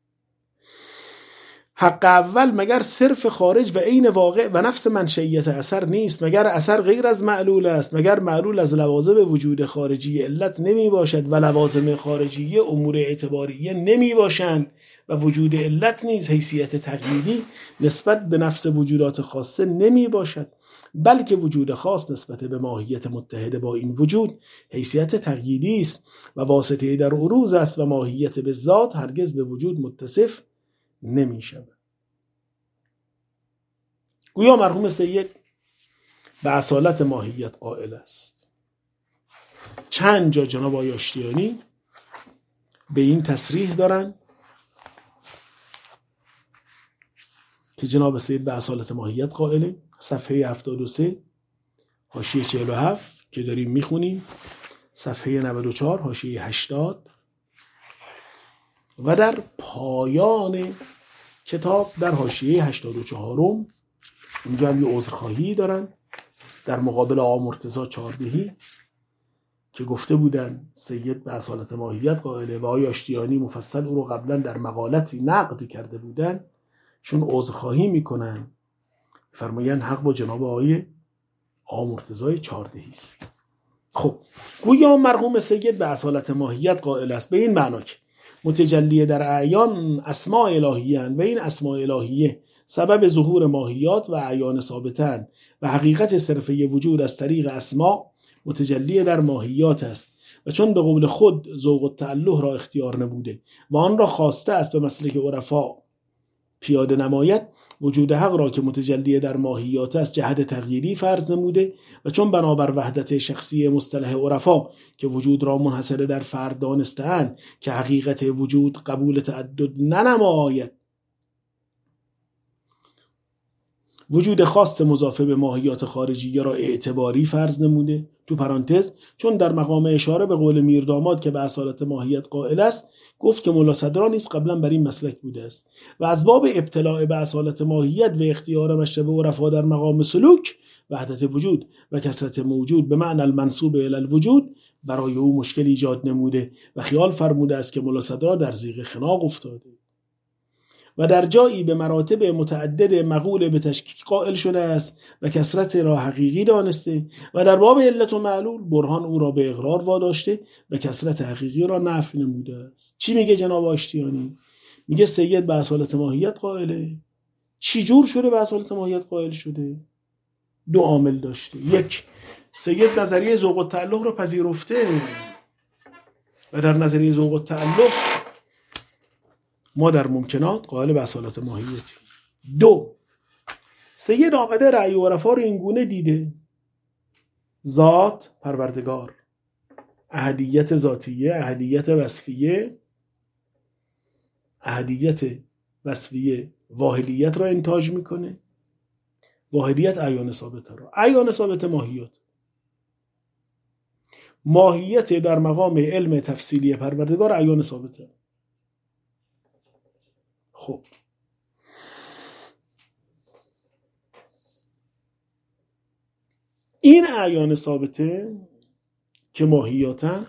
حق اول مگر صرف خارج و عین واقع و نفس منشئیت اثر نیست؟ مگر اثر غیر از معلول است؟ مگر معلول از لوازم وجود خارجی علت نمی باشد و لوازم خارجی امور اعتباریه نمی باشند و وجود علت نیز حیثیت تقییدی نسبت به نفس وجودات خاصه نمی باشد، بلکه وجود خاص نسبت به ماهیت متحده با این وجود حیثیت تقییدی است و واسطه در عروض است و ماهیت به ذات هرگز به وجود متصف نمی شود. گویا مرحوم سید به اصالت ماهیت قائل است. چند جا جناب آقای آشتیانی به این تصریح دارن که جناب سید به اصالت ماهیت قائله. صفحه هفتاد و سه حاشیه چهل و هفت که داریم میخونیم، صفحه نود و چهار حاشیه هشتاد و در پایان کتاب در حاشیه هشتاد و چهارم اونجا هم یه عذرخواهی دارن در مقابل آقا مرتضی چهاردهی که گفته بودن سید به اصالت ماهیت قائله و آقای آشتیانی مفصل او رو قبلا در مقالتی نقد کرده بودن، چون عذرخواهی میکنن فرمایند حق با جناب آقای آقا مرتضی چهاردهی است. خب گویا مرحوم سید به اصالت ماهیت قائل است به این معنا که متجلی در اعیان اسماء الهیه و این اسماء الهیه سبب ظهور ماهیات و اعیان ثابتند و حقیقت صرفه وجود از طریق اسماء متجلی در ماهیات است و چون به قول خود ذوق التأله را اختیار نبوده و آن را خواسته است به مسلک عرفا پیاده نماید، وجود حق را که متجلی در ماهیات است جهت تغییری فرض نموده و چون بنابر وحدت شخصی مصطلح عرفا که وجود را منحصر در فرد دانسته‌اند که حقیقت وجود قبول تعدد ننماید، وجود خاص مضاف به ماهیات خارجیه را اعتباری فرض نموده. تو پرانتز چون در مقام اشاره به قول میرداماد که به اصالت ماهیت قائل است گفت که ملا صدرا نیز قبلا بر این مسلک بوده است و از باب ابتلاع به اصالت ماهیت و اختیار مشرب عرفا در مقام سلوک وحدت وجود و کثرت موجود به معنی المنسوب الی الوجود برای او مشکل ایجاد نموده و خیال فرموده است که ملا صدرا در زیغ خناق افتاده و در جایی به مراتب متعدد مقول به تشکیک قائل شده است و کثرت را حقیقی دانسته و در باب علت و معلول برهان او را به اقرار واداشته و کثرت حقیقی را نفی نموده است. چی میگه جناب آشتیانی؟ میگه سید به اصالت ماهیت قائله. چی جور شده به اصالت ماهیت قائل شده؟ دو عامل داشته. یک، سید نظریه ذوق التأله را پذیرفته و در نظریه ذوق التأله ما در ممکنات قائل به اصالت ماهیتی. دو، سید آمده رأی و عرفا رو اینگونه دیده: ذات پروردگار، احدیت ذاتیه، احدیت وصفیه، احدیت وصفیه واحدیت را انتاج میکنه، واحدیت اعیان ثابته را، اعیان ثابت ماهیت، ماهیت در مقام علم تفصیلی پروردگار اعیان ثابته. خب این اعیان ثابته که ماهیاتن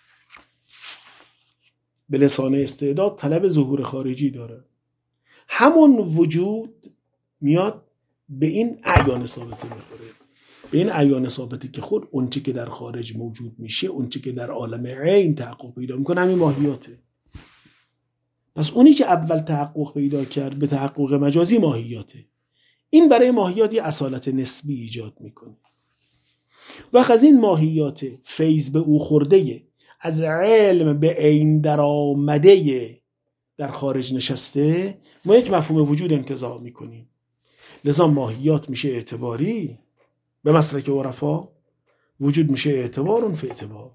به لسان استعداد طلب ظهور خارجی داره، همون وجود میاد به این اعیان ثابته میخوره، به این اعیان ثابته که خود اونچه که در خارج موجود میشه، اونچه که در عالم عین تحقق پیدا میکنه همین ماهیاته. پس اونی که اول تحقق پیدا کرد به تحقق مجازی ماهیاته. این برای ماهیات یه اصالت نسبی ایجاد میکنه. وقت از این ماهیات فیض به او خورده، از علم به عین در آمده، در خارج نشسته، ما یک مفهوم وجود انتزاع میکنیم. لذا ماهیات میشه اعتباری به مسلک عرفا، وجود میشه اعتبارون فی اعتبار.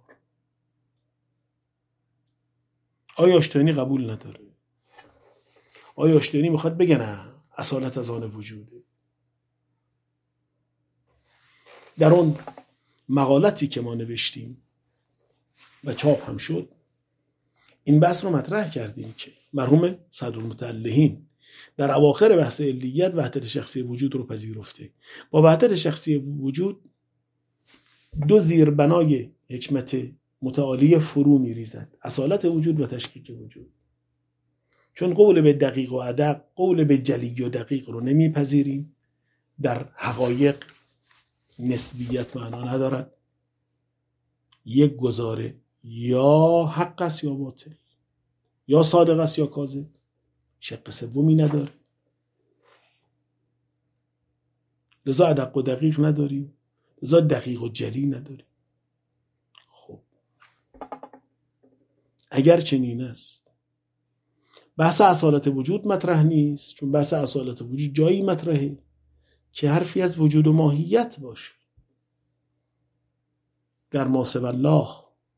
آیا آشتیانی قبول نداره؟ آیا آشتیانی میخواد بگه نه اصالت از آن وجوده؟ در اون مقالتی که ما نوشتیم و چاپ هم شد این بحث رو مطرح کردیم که مرحوم صدرالمتألهین در اواخر بحث علیت وحدت شخصی وجود رو پذیرفته. با وحدت شخصی وجود دو زیربنای حکمت متعالی فرو میریزد: اصالت وجود و تشکیک وجود. چون قول به دقیق و ادق، قول به جلی و دقیق رو نمیپذیریم، در حقایق نسبیت معنا ندارد، یک گزاره یا حق است یا باطل، یا صادق است یا کاذب، شق سومی نداره. لذا ادق و دقیق نداریم، لذا دقیق و جلی نداریم. خب اگر چنین است بحث اصالت وجود مطرح نیست، چون بحث اصالت وجود جایی مطرحه که حرفی از وجود و ماهیت باشه. در ما سوی الله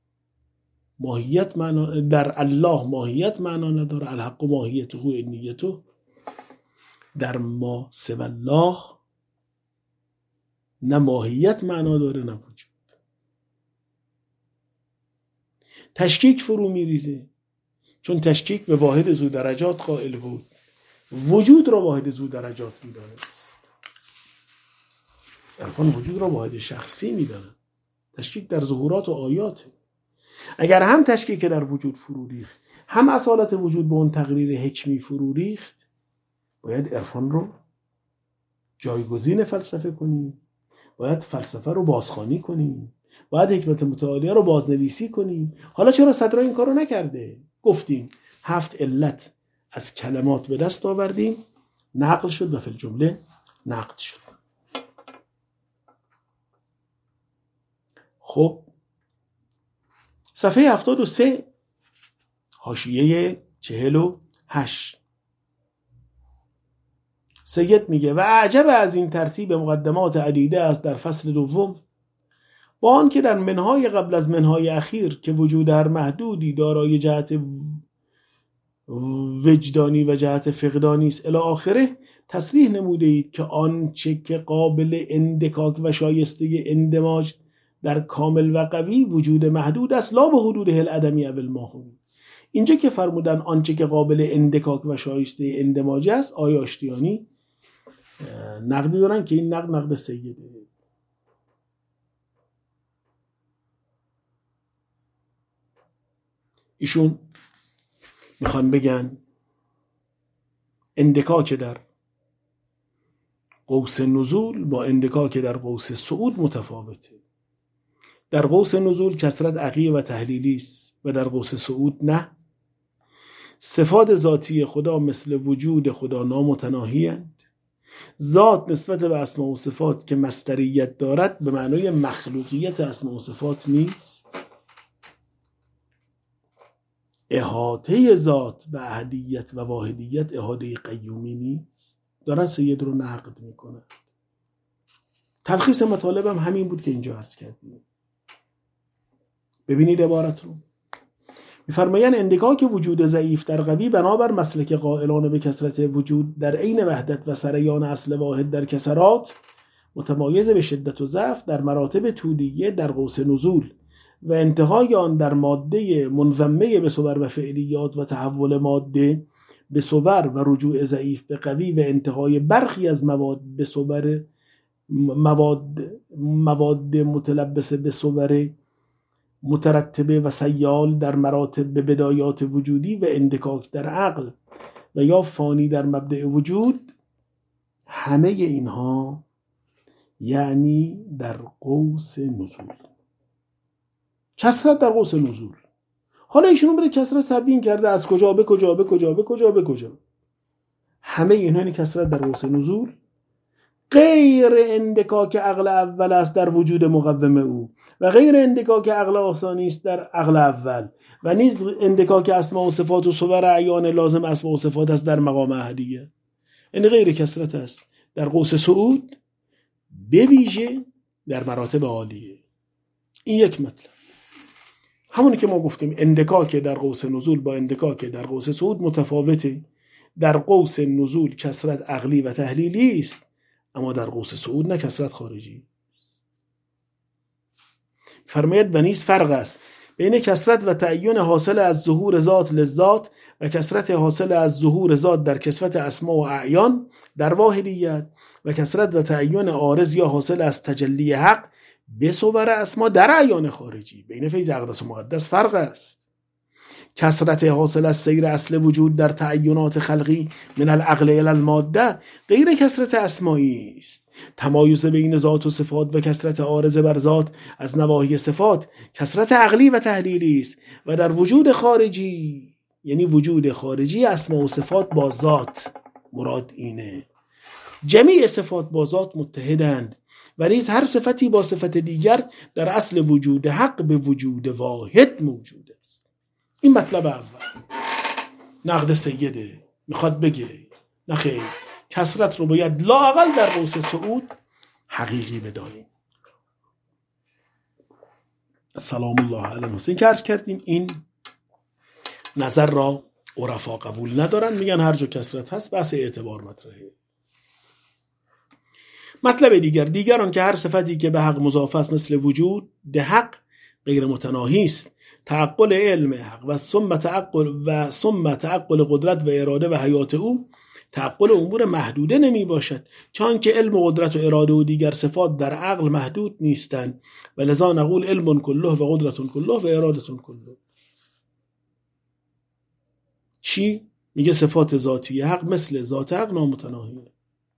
ماهیت معنا، در الله ماهیت معنا نداره، الحق و ماهیته و انیته. در ما سوی الله نه ماهیت معنا داره نه وجود. تشکیک فرو میریزه، چون تشکیک به واحد ذو درجات قائل بود، وجود را واحد ذو درجات میدانست. عرفان وجود را واحد شخصی میداند. تشکیک در ظهورات و آیات. اگر هم تشکیک در وجود فرو ریخت، هم اصالت وجود به اون تقریر حکمی فرو ریخت، باید عرفان رو جایگزین فلسفه کنیم، باید فلسفه رو بازخوانی کنیم، باید حکمت متعالیه رو بازنویسی کنیم. حالا چرا صدرا این کارو نکرده؟ گفتیم هفت علت از کلمات به دست آوردیم، نقل شد و فی الجمله نقد شد. خب صفحه هفتاد و سه حاشیه چهل و هشت سید میگه و عجب از این ترتیب مقدمات عدیده است در فصل دوم، با آن که در منهای قبل از منهای اخیر که وجود هر محدودی دارای جهت وجدانی و جهت فقدانی است الی آخره تصریح نموده اید که آنچه که قابل اندکاک و شایسته اندماج در کامل و قوی وجود محدود است، لا به حدود هل ادمی اول ماهوی. اینجا که فرمودن آنچه که قابل اندکاک و شایسته اندماج است، آیا آشتیانی نقدی دارن که این نقد نقد سیده. ایشون میخوان بگن اندکاک در قوس نزول با اندکاک در قوس صعود متفاوته. در قوس نزول کثرت عقیه و تحلیلی است و در قوس صعود نه. صفات ذاتی خدا مثل وجود خدا نامتناهی اند. ذات نسبت به اسماء و صفات که مصدریت دارد به معنای مخلوقیت اسماء و صفات نیست. احاطه ذات به احدیت و واحدیت احاطه قیومی نیست. دارن سید رو نقد میکنن. تلخیص مطالب هم همین بود که اینجا عرض کردیم. ببینید عبارت رو. می‌فرمایند اندکاک وجود ضعیف در قوی بنابر مسلک قائلان به کثرت وجود در عین وحدت و سریان اصل واحد در کسرات متمایز به شدت و ضعف در مراتب طولیه در قوس نزول و انتهای آن در ماده منضمه به صور و فعلیات و تحول ماده به صور و رجوع ضعیف به قوی و انتهای برخی از مواد به صور مواد مواد متلبسه به صور مترتبه و سیال در مراتب به بدایات وجودی و اندکاک در عقل و یا فانی در مبدأ وجود، همه اینها یعنی در قوس نزول. کثرت در قوس نزول. حالا ایشون بره کسرت تبیین کرده از کجا به کجا به کجا به کجا به کجا. همه اینها این کسرت در قوس نزول غیر اندکاک عقل اول است در وجود مقوم او و غیر اندکاک عقل آسانی است در عقل اول و نیز اندکاک اسماء و صفات و صور اعیان لازم اسماء و صفات است در مقام احدیه. این غیر کسرت است در قوس صعود به ویژه در مراتب عالیه. این یک مطلب. همونی که ما گفتیم اندکاک در قوس نزول با اندکاک در قوس صعود متفاوته. در قوس نزول کسرت عقلی و تحلیلی است، اما در قوس صعود نه کسرت خارجی. فرماید و نیز فرق است بین کسرت و تعین حاصل از ظهور ذات لذات و کسرت حاصل از ظهور ذات در کسوت اسماء و اعیان در واحدیت و کسرت و تعین عارض یا حاصل از تجلی حق به صور اسما در اعیان خارجی. بین فیض اقدس و مقدس فرق است. کسرت حاصل از سیر اصل وجود در تعینات خلقی من العقل الی الماده غیر کسرت اسمایی است. تمایز بین ذات و صفات و کسرت عارض بر ذات از نواحی صفات کسرت عقلی و تحلیلی است و در وجود خارجی یعنی وجود خارجی اسما و صفات با ذات مراد اینه. جمیع صفات با ذات متحدند و نیز هر صفتی با صفت دیگر در اصل وجود حق به وجود واحد موجود است. این مطلب اول. نقد سیده میخواد بگه نخیر کسرت رو باید لااقل در قوس صعود حقیقی بدانیم. سلام الله علیه حسین که عرض کردیم این نظر را عرفا قبول ندارن، میگن هر جا کسرت هست بحث اعتبار مطرحه. مطلب دیگر دیگران که هر صفتی که به حق مضاف است مثل وجود ده حق غیر متناهی است. تعقل علم حق و ثم تعقل و ثم تعقل قدرت و اراده و حیات او تعقل امور محدوده نمی باشد، چون که علم و قدرت و اراده و دیگر صفات در عقل محدود نیستند و لذا نقول علم کله و قدرت کله و اراده کله. چی؟ میگه صفات ذاتی حق مثل ذات حق نامتناهیه.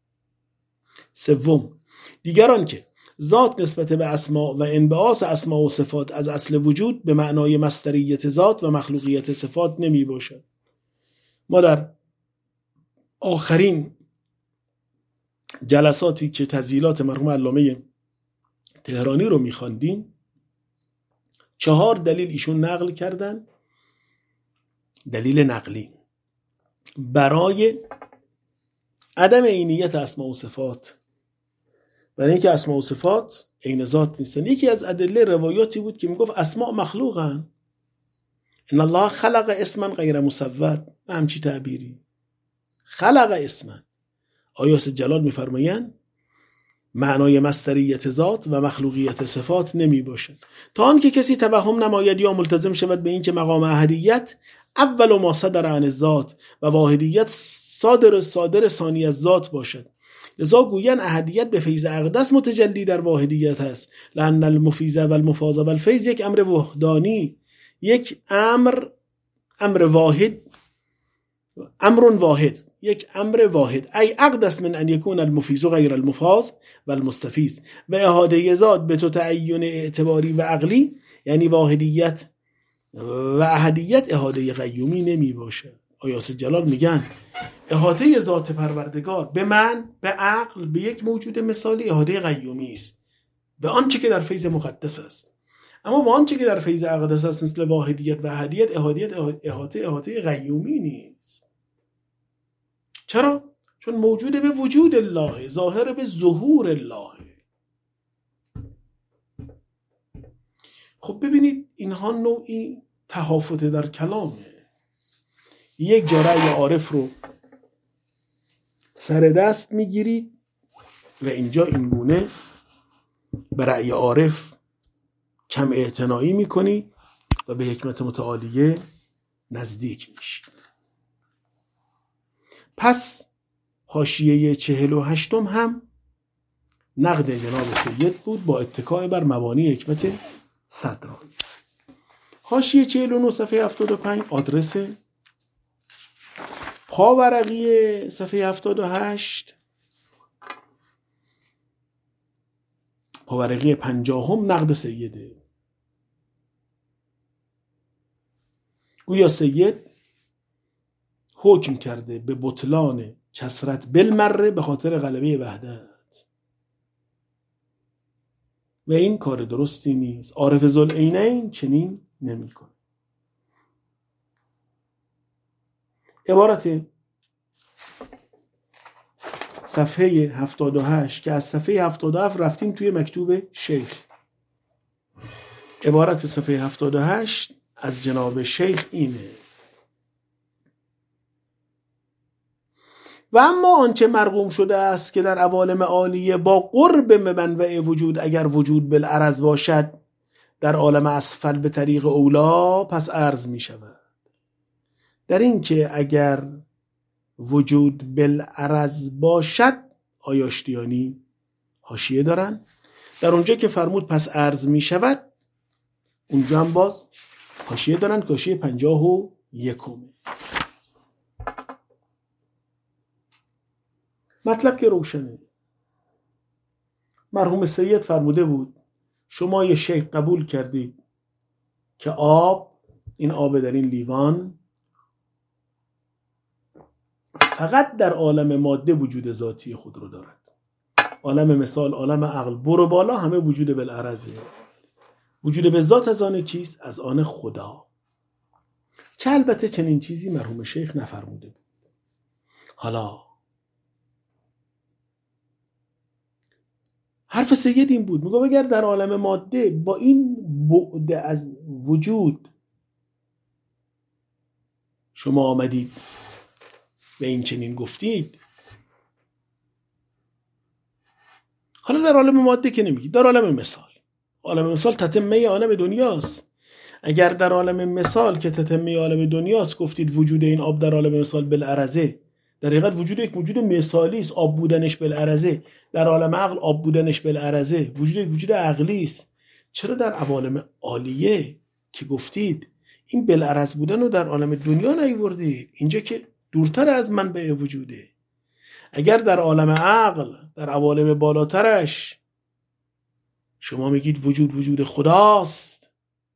سوم دیگران که ذات نسبت به اسما و انبعاث اسما و صفات از اصل وجود به معنای مصدریت ذات و مخلوقیت صفات نمی باشد. ما در آخرین جلساتی که تسجیلات مرحوم علامه تهرانی رو می‌خواندیم چهار دلیل ایشون نقل کردن، دلیل نقلی برای عدم عینیت اسما و صفات، برای اینکه اسما و صفات عین ذات نیستن. یکی از ادله روایاتی بود که میگفت اسماء مخلوقن، ان الله خلق اسما غیر مسود، همچی تعبیری خلق اسما. آیات جلال میفرمایند معنای مصدریت ذات و مخلوقیت صفات نمی باشد تا آنکه کسی توهم نماید یا ملتزم شود به اینکه مقام احدیت اول ما صدر عن الذات و واحدیت صادر صادر ثانی از ذات باشد. لذا گویند احدیت به فیض اقدس متجلی در واحدیت است، لأن المفیض و المفاض و الفیض یک امر وحدانی، یک امر امر واحد، امر واحد، یک امر واحد، ای اقدس من ان یکون المفیض غیر المفاض و المستفیض. و احاطه ذات به تو تعین اعتباری و عقلی یعنی واحدیت و احدیت احاطه قیومی نمی باشه. آیات جلال میگن احاطه ذات پروردگار به من به عقل به یک موجود مثالی احاطه قیومی است، به آنچه که در فیض مقدس است. اما با آنچه که در فیض اقدس است مثل واحدیت و احدیت احادیت احاطه احاطه قیومی نیست. چرا؟ چون موجود به وجود الله، ظاهر به ظهور الله. خب ببینید اینها نوعی تهافت در کلامه. یک جا رأی عارف رو سر دست میگیرید و اینجا این گونه به رأی عارف کم اعتنایی میکنی و به حکمت متعالیه نزدیک میشی. پس حاشیه چهل و هشتم هم نقد جناب سید بود با اتکای بر مبانی حکمت صدرانی. حاشیه چهل و نه صفحه هفتاد و پنج آدرس پاورقی صفحه هفتاد و هشت، پاورقی پنجاهم نقد سیده. گویا سید حکم کرده به بطلان کسرت بالمره به خاطر غلبه وحدت و این کار درستی نیست. عارف ذوالعینین چنین نمی‌کنه. عبارت صفحه هفتاد و هشت که از صفحه هفتاد و هفت رفتیم توی مکتوب شیخ. عبارت صفحه هفتاد و هشت از جناب شیخ اینه: و اما آنچه مرقوم شده است که در عوالم عالیه با قرب منبع وجود اگر وجود بالعرض باشد در عالم اسفل به طریق اولا پس عرض می شود. در این که اگر وجود بالعرض باشد آیاشتیانی حاشیه دارن، در اونجا که فرمود پس عرض می شود اونجا هم باز حاشیه دارن که حاشیه پنجاه و یکمه. مطلب که روشنه. مرحوم سید فرموده بود شما یه شیخ قبول کردید که آب، این آب در این لیوان، فقط در عالم ماده وجود ذاتی خود رو دارد. عالم مثال، عالم عقل، برو بالا همه وجود بالعرضه. وجود به ذات از آن چیست؟ از آن خدا. که البته چنین چیزی مرحوم شیخ نفرموده بود. حالا حرف سید این بود، میگه اگر در عالم ماده با این بعد از وجود شما آمدید به این چنین گفتید، حالا در عالم ماده که نمیگید، در عالم مثال، عالم مثال تتمه عالم دنیاست. اگر در عالم مثال که تتمه عالم دنیاست گفتید وجود این آب در عالم مثال بالعرضه، در حقیقت وجود یک وجود مثالی است، آب بودنش بالعرضه. در عالم عقل آب بودنش بالعرضه، وجود یک وجود عقلی است. چرا در عوالم عالیه که گفتید این بالعرض بودن رو در عالم دنیا نیاوردید؟ اینجا که دورتر از منبع وجوده. اگر در عالم عقل، در عوالم بالاترش شما میگید وجود وجود خداست،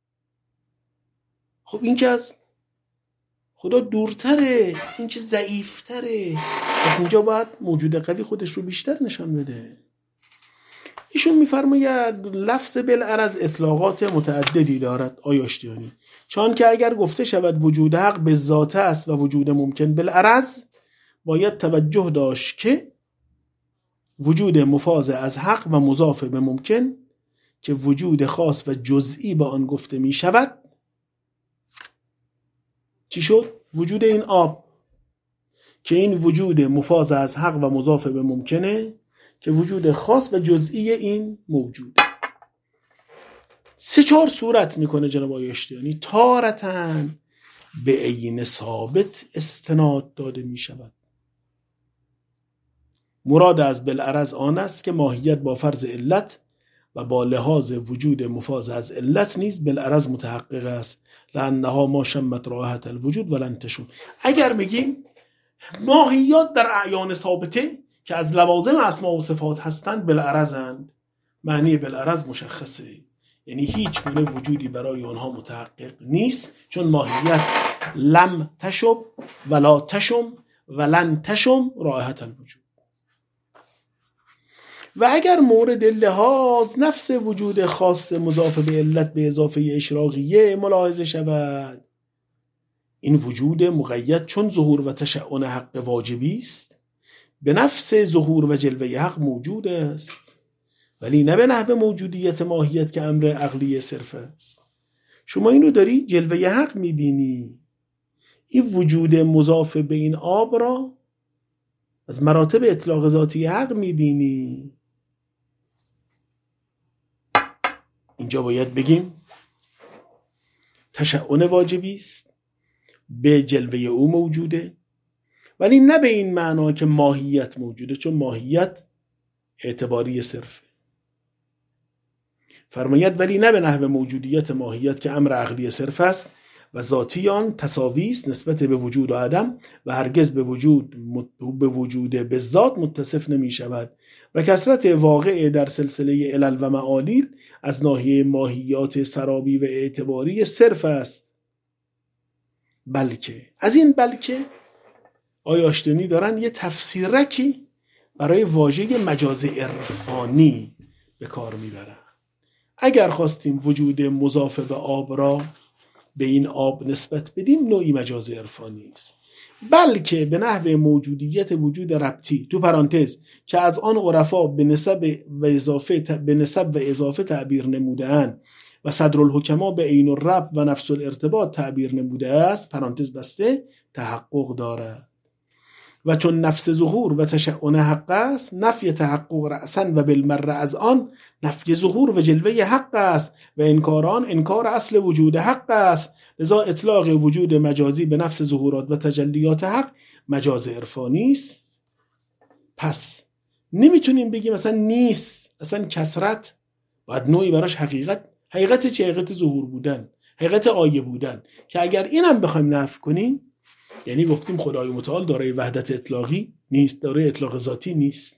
خب این که از خدا دورتره، این چه ضعیفتره. پس اینجا باید موجود قوی خودش رو بیشتر نشان بده. ایشون میفرماید لفظ بالعرض اطلاقات متعددی دارد آیاشتیانی، چون که اگر گفته شود وجود حق به ذات است و وجود ممکن بالعرض، باید توجه داشت که وجود مفاض از حق و مضاف به ممکن که وجود خاص و جزئی به آن گفته می شود چی شد؟ وجود این آب که این وجود مفاض از حق و مضاف به ممکنه که وجود خاص و جزئی این موجود. سه چهار صورت میکنه جناب آیاشتیانی. تارتن به عین ثابت استناد داده می شود. مراد از بالعرض آن است که ماهیت با فرض علت و با لحاظ وجود مفاض از علت نیز بالعرض متحقق است، لانها ما شمت رائحة الوجود ولن تشم. اگر میگیم ماهیات در اعیان ثابته که از لوازم اسما و صفات هستند بالعرضند، معنی بالعرض مشخصه، یعنی هیچ گونه وجودی برای آنها متحقق نیست، چون ماهیت لم تشب ولا تشم ولن تشم رائحة الوجود. و اگر مورد لحاظ نفس وجود خاص مضاف به علت به اضافه اشراقیه ملاحظه شود، این وجود مقید چون ظهور و تشعن حق واجبی است به نفس ظهور و جلوه حق موجود است، ولی نه به نحو موجودیت ماهیت که امر عقلی صرف است. شما اینو داری جلوه حق میبینی، این وجود مضاف به این آب را از مراتب اطلاق ذاتی حق میبینی. اینجا باید بگیم تشعن واجبی است، به جلوه او موجوده، ولی نه به این معنا که ماهیت موجوده، چون ماهیت اعتباری صرفه. فرماید ولی نه به نحو موجودیت ماهیت که امر عقلی صرف است و ذاتی آن تساوی است نسبت به وجود و عدم و هرگز به وجود به وجود به ذات متصف نمی شود و کثرت واقع در سلسله علل و معالیل از ناحیه ماهیات سرابی و اعتباری صرف است. بلکه. از این بلکه آقای آشتیانی دارن یه تفسیرکی برای واژه مجاز عرفانی به کار میبرن. اگر خواستیم وجود مضاف به آب را به این آب نسبت بدیم، نوعی مجاز عرفانی است. بلکه به نحو موجودیت وجود ربطی تو پرانتز که از آن عرفا به نسب و اضافه به نسب و اضافه تعبیر نموده‌اند و صدرالحکما به عین الرب و نفس الارتباط تعبیر نموده است، پرانتز بسته، تحقق دارد. و چون نفس ظهور و تشعن حق است، نفی تحقق رأسا و بالمره از آن نفی ظهور و جلوه حق است و انکاران انکار اصل وجود حق است. لذا اطلاق وجود مجازی به نفس ظهورات و تجلیات حق مجاز عرفانی است. پس نمیتونیم بگیم مثلا نیست، اصلا کسرت باید نوعی براش حقیقت حقیقت چه؟ حقیقت ظهور بودن، حقیقت آیه بودن، که اگر اینم بخوایم نفی کنیم یعنی گفتیم خدای متعال دارای وحدت اطلاقی نیست، دارای اطلاق ذاتی نیست.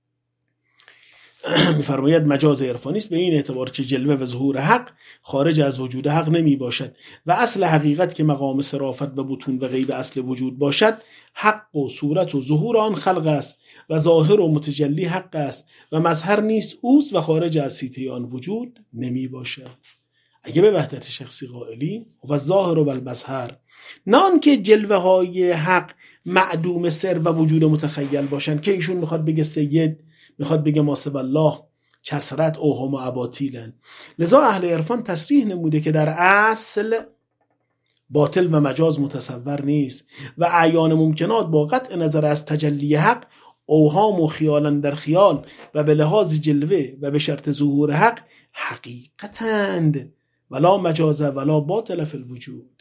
می‌فرماید مجاز عرفانی است به این اعتبار که جلوه و ظهور حق خارج از وجود حق نمی باشد و اصل حقیقت که مقام صرافت و بطون و غیب اصل وجود باشد، حق و صورت و ظهور آن خلق است و ظاهر و متجلی حق است و مظهر نیست اوست و خارج از سیطه آن وجود نمی باشد. اگه به وحدت شخصی قائلیم و ظاهر و المظهر، نه آن که جلوه های حق معدوم سر و وجود متخیل باشن که ایشون میخواد بگه سید، میخواد بگه ماسب الله، کسرت، اوهم و اباطیلن. لذا اهل عرفان تصریح نموده که در اصل باطل و مجاز متصور نیست و اعیان ممکنات با قطع نظر از تجلی حق اوهام و خیالن در خیال و به لحاظ جلوه و به شرط ظهور حق حقیقتند ولا مجازه ولا باطل فی الوجود.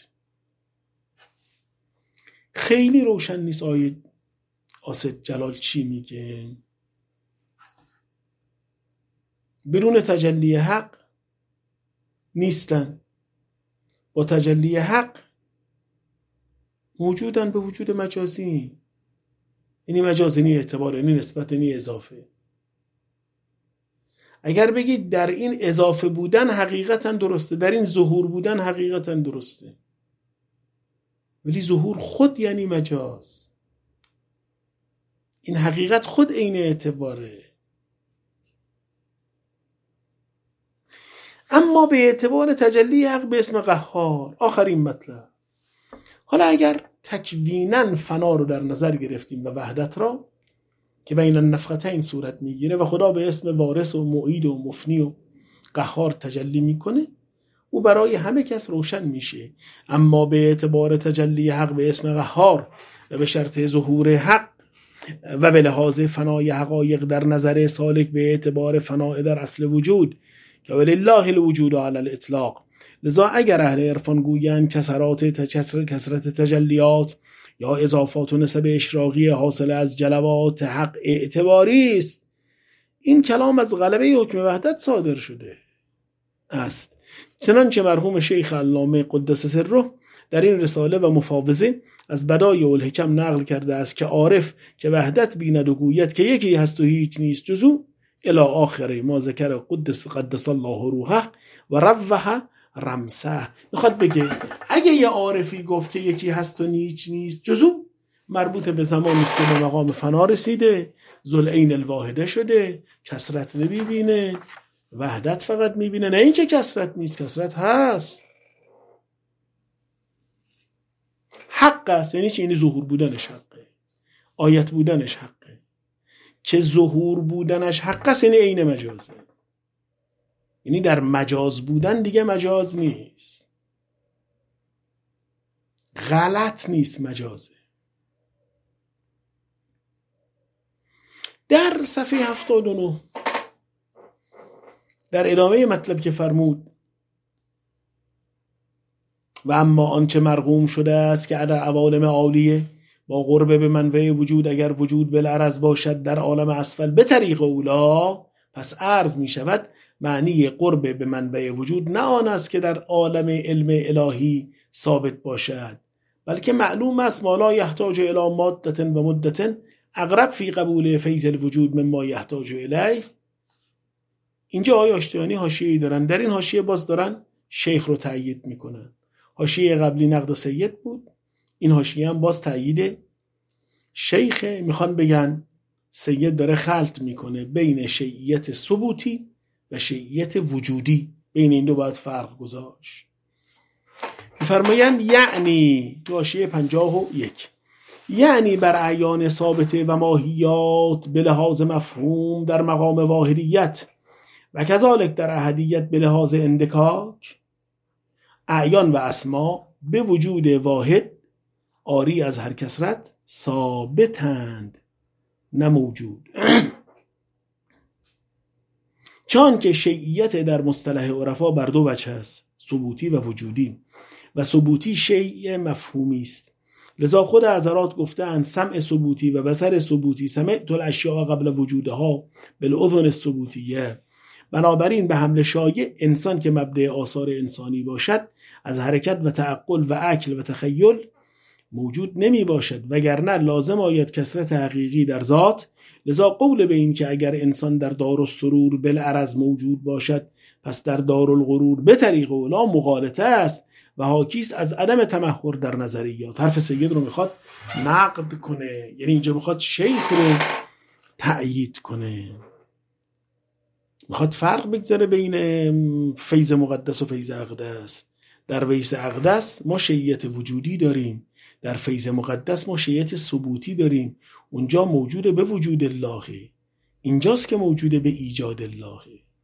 خیلی روشن نیست آیه آسد جلال چی میگه. بدون تجلی حق نیستن، با تجلی حق موجودن به وجود مجازی. اینی مجاز، اینی اعتبار، اینی نسبت، اینی اضافه. اگر بگید در این اضافه بودن حقیقتا درسته، در این ظهور بودن حقیقتا درسته، ولی ظهور خود یعنی مجاز. این حقیقت خود عین اعتباره. اما به اعتبار تجلی حق به اسم قهار. آخرین مطلب. حالا اگر تکویناً فنا رو در نظر گرفتیم و وحدت را که بین النفختین صورت میگیره و خدا به اسم وارث و معید و مفنی و قهار تجلی میکنه، او برای همه کس روشن میشه. اما به اعتبار تجلی حق به اسم قهار و به شرط ظهور حق و به لحاظ فنای حقایق در نظر سالک به اعتبار فنای در اصل وجود که ولله الوجود علی الاطلاق. لذا اگر اهل عرفان گویند کسرات تکسر کسرت تجلیات یا اضافات و نسب اشراقی حاصل از جلوات حق اعتباری است، این کلام از غلبه حکم وحدت صادر شده است. چنانچه مرحوم شیخ علامه قدس سره در این رساله و مفاوضه از بدایع الحکم نقل کرده است که عارف که وحدت بیند و گوید که یکی هست و هیچ نیست جزو الی آخر ما ذکر قدس قدس الله روحه و روحه رمسه. میخواد بگه اگه یه عارفی گفت که یکی هست و هیچ نیست جزو، مربوط به زمانی است که به مقام فنا رسیده، ذوالعین الواحده شده، کسرت نمیبینه، وحدت فقط میبینه. نه اینکه کسرت نیست، کسرت هست، حق است. یعنی چی؟ یعنی ظهور بودنش حقه، آیت بودنش حقه. که ظهور بودنش حق است یعنی عین مجازه، یعنی در مجاز بودن دیگه مجاز نیست، غلط نیست، مجازه. در صفحه هفتاد و نه در ادامه مطلب که فرمود و اما آنچه مرغوم شده است که در عوالم عالیه با قرب به منبع وجود اگر وجود بالعرض باشد در عالم اسفل به طریق اولا، پس عرض می شود معنی قرب به منبع وجود نه آن است که در عالم علم الهی ثابت باشد، بلکه معلوم است ما لا یحتاج الی مادة و مدة اقرب فی قبول فیض الوجود مما یحتاج الیه. اینجا آقای آشتیانی حاشیه‌ای دارن، در این حاشیه باز دارن شیخ رو تأیید میکنن. حاشیه قبلی نقد سید بود، این حاشیه هم باز تأیید شیخ. میخوان بگن سید داره خلط میکنه بین شیعیت ثبوتی و شیعیت وجودی، بین این دو باید فرق گذاشت. میفرمایند یعنی حاشیه پنجاه و یک، یعنی بر اعیان ثابته و ماهیات به لحاظ مفهوم در مقام واحدیت و کذالک در احدیت به لحاظ اندکاک، اعیان و اسما به وجود واحد آری از هر کثرت ثابتند نه موجود. چون که شیعیت در مصطلح عرفا بر دو وجه است، ثبوتی و وجودی، و ثبوتی شیء مفهومی است. لذا خود حضرات گفتند سمع ثبوتی و بصر ثبوتی، سمعت الاشیاء قبل وجودها بالاذن الثبوتیه. بنابراین به حمل شایع انسان که مبدأ آثار انسانی باشد از حرکت و تعقل و عقل و تخیل موجود نمی باشد، وگرنه لازم آید کثرت حقیقی در ذات. لذا قول به این که اگر انسان در دارالسرور بالعرض موجود باشد پس در دارالغرور به طریق اولا مغالطه است و حاکیست از عدم تمحور در نظریات. حرف سید رو میخواد نقد کنه، یعنی اینجا میخواد شیخ رو تأیید کنه، میخواد فرق بگذاره بین فیض مقدس و فیض اقدس. در فیض اقدس ما شیعیت وجودی داریم، در فیض مقدس ما شیعیت ثبوتی داریم. اونجا موجوده به وجود الله، اینجاست که موجوده به ایجاد الله.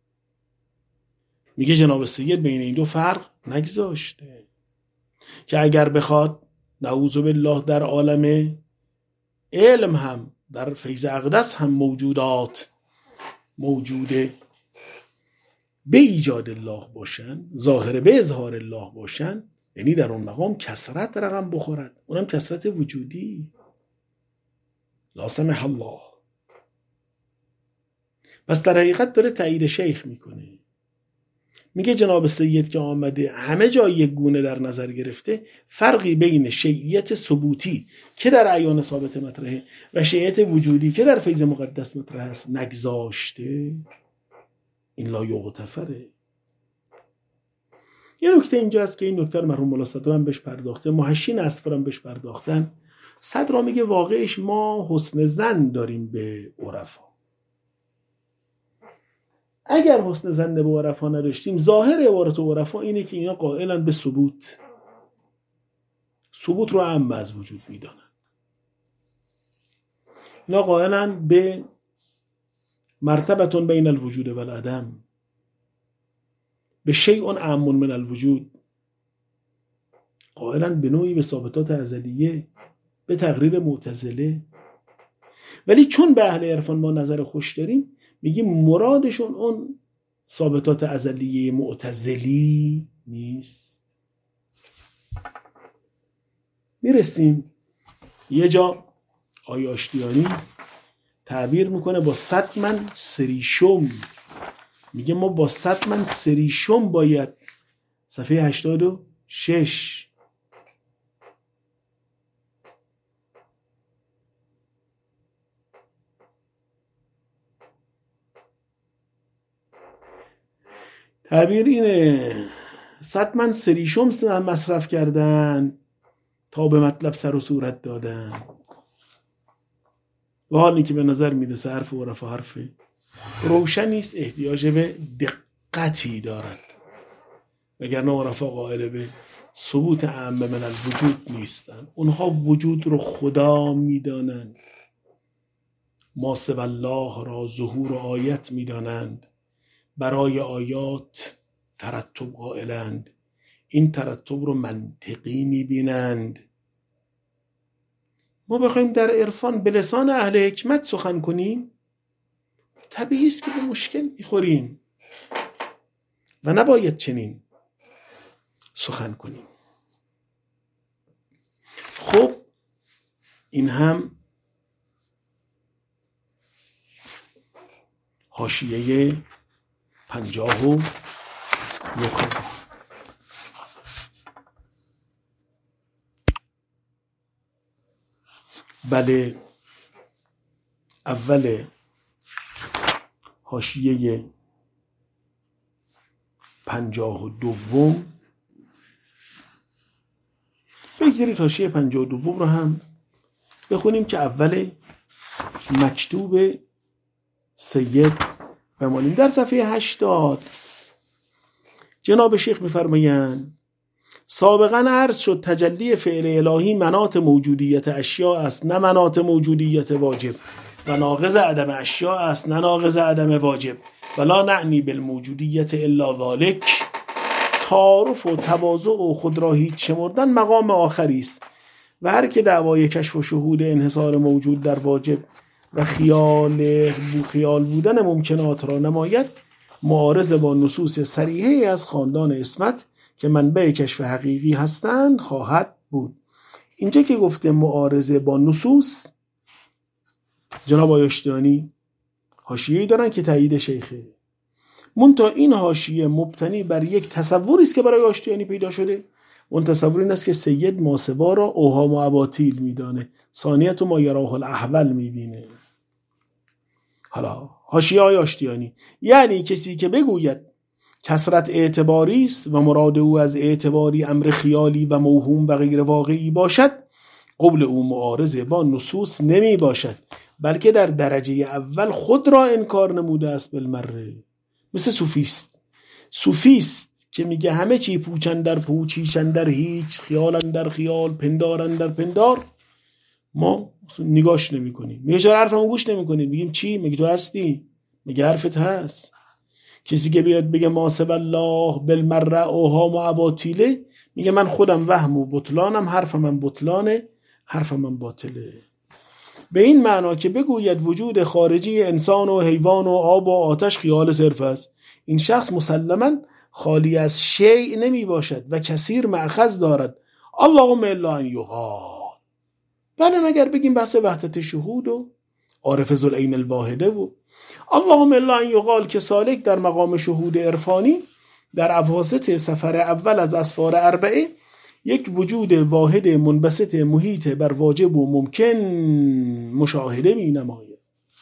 میگه جناب سید بین این دو فرق نگذاشته که اگر بخواد نعوذ بالله در عالم علم هم در فیض اقدس هم موجودات موجوده به ایجاد الله باشن، ظاهر به اظهار الله باشن، یعنی در اون مقام کثرت رقم بخورد، اونم کثرت وجودی. لا سمح الله. پس در حقیقت داره تایید شیخ میکنه. میگه جناب سید که آمده همه جای یک گونه در نظر گرفته، فرقی بین شیعیت ثبوتی که در اعیان ثابت مطرحه و شیعیت وجودی که در فیض مقدس مطرح است نگذاشته. این لا یغتفره. یه نکته اینجا است که این نکته مرحوم مولا صدر هم بهش پرداخته، محشین اصفر هم بهش پرداختن. صدر میگه واقعش ما حسن ظن داریم به عرفا. اگر حسن ظن به عرفا نداشتیم، ظاهر عبارت عرفا اینه که اینا قائلن به ثبوت، ثبوت رو عام از وجود میدانن. اینا قائلن به مرتبتون بین الوجود و العدم، به شیء اعم من الوجود، قائلن به نوعی به ثابتات ازلیه، به تقریر معتزله. ولی چون به اهل عرفان ما نظر خوش داریم، میگیم مرادشون اون ثابتات ازلیه معتزلی نیست. میرسیم یه جا آیه آشتیانی تعبیر میکنه با صد من سریشم، میگه ما با صد من سریشم باید، صفحه هشتاد و شش. تعبیر اینه صد من سریشم مصرف کردن تا به مطلب سر و صورت دادن، و حالی که به نظر میرسه حرف عرفا حرف روشن نیست، احتیاج به دقتی دارد، وگرنه عرفا قائل به ثبوت اعم من الوجود نیستن. اونها وجود رو خدا میدانند، ما سوی الله را ظهور و آیت میدانند، برای آیات ترتب قائلند، این ترتب رو منطقی میبینند. ما بخوایم در عرفان به لسان اهل حکمت سخن کنیم، طبیعی است که به مشکل میخوریم و نباید چنین سخن کنیم. خب این هم حاشیه پنجاه و یک. بله، اول حاشیه پنجاه و دوم بگذارید حاشیه پنجاه و دو رو هم بخونیم که اول مکتوب سید بمانیم. در صفحه هشتاد جناب شیخ می‌فرمایند سابقا عرض شد تجلی فعل الهی مناط موجودیت اشیاء است نه مناط موجودیت واجب، و ناقض عدم اشیاء است نه ناقض عدم واجب، ولا نعنی بالموجودیت الا ذالک. تعارف و تواضع و خود را هیچ شمردن مقام آخری است و هر که دعوای کشف و شهود انحصار موجود در واجب و خیال بو خیال بودن ممکنات را نماید، معارض با نصوص صریحه از خاندان اسمت که منبع کشف حقیقی هستند خواهد بود. اینجا که گفته معارضه با نصوص، جناب آیاشتیانی حاشیه‌ای دارن که تایید شیخه، منتها این حاشیه مبتنی بر یک تصوری است که برای آیاشتیانی پیدا شده. اون تصور این است که سید ماسوا را اوهام و اباطیل میدانه، ثانیت و ما یراه الاحول میبینه. حالا حاشیه آیاشتیانی یعنی کسی که بگوید کثرت اعتباری است و مراد او از اعتباری امر خیالی و موهوم و غیر واقعی باشد، قول او معارض با نصوص نمی باشد، بلکه در درجه اول خود را انکار نموده است بالمره. مثل صوفیست صوفیست که میگه همه چی پوچن در پوچ، هیچن در هیچ، خیالن در خیال، پندارن در پندار. ما نگاش نمی کنیم، میگه چرا حرفمو گوش نمی کنیم؟ میگیم چی؟ میگه تو هستی؟ میگه حرفت هست. کسی که بیاد بگه ما سوى الله بالمره اوهام و اباطیله، میگه من خودم وهم و بطلانم، حرف من بطلانه، حرف من باطله. به این معنا که بگوید وجود خارجی انسان و حیوان و آب و آتش خیال صرف است، این شخص مسلماً خالی از شیء نمی باشد و کثیر مأخذ دارد. اللهم الا ان یقال. بله مگر بگیم بحث وحدت شهود و عارف ذوالعین الواحده و اللهم الا ان یقال که سالک در مقام شهود عرفانی در اواسط سفر اول از اسفار اربعه یک وجود واحد منبسط محیط بر واجب و ممکن مشاهده می نماید.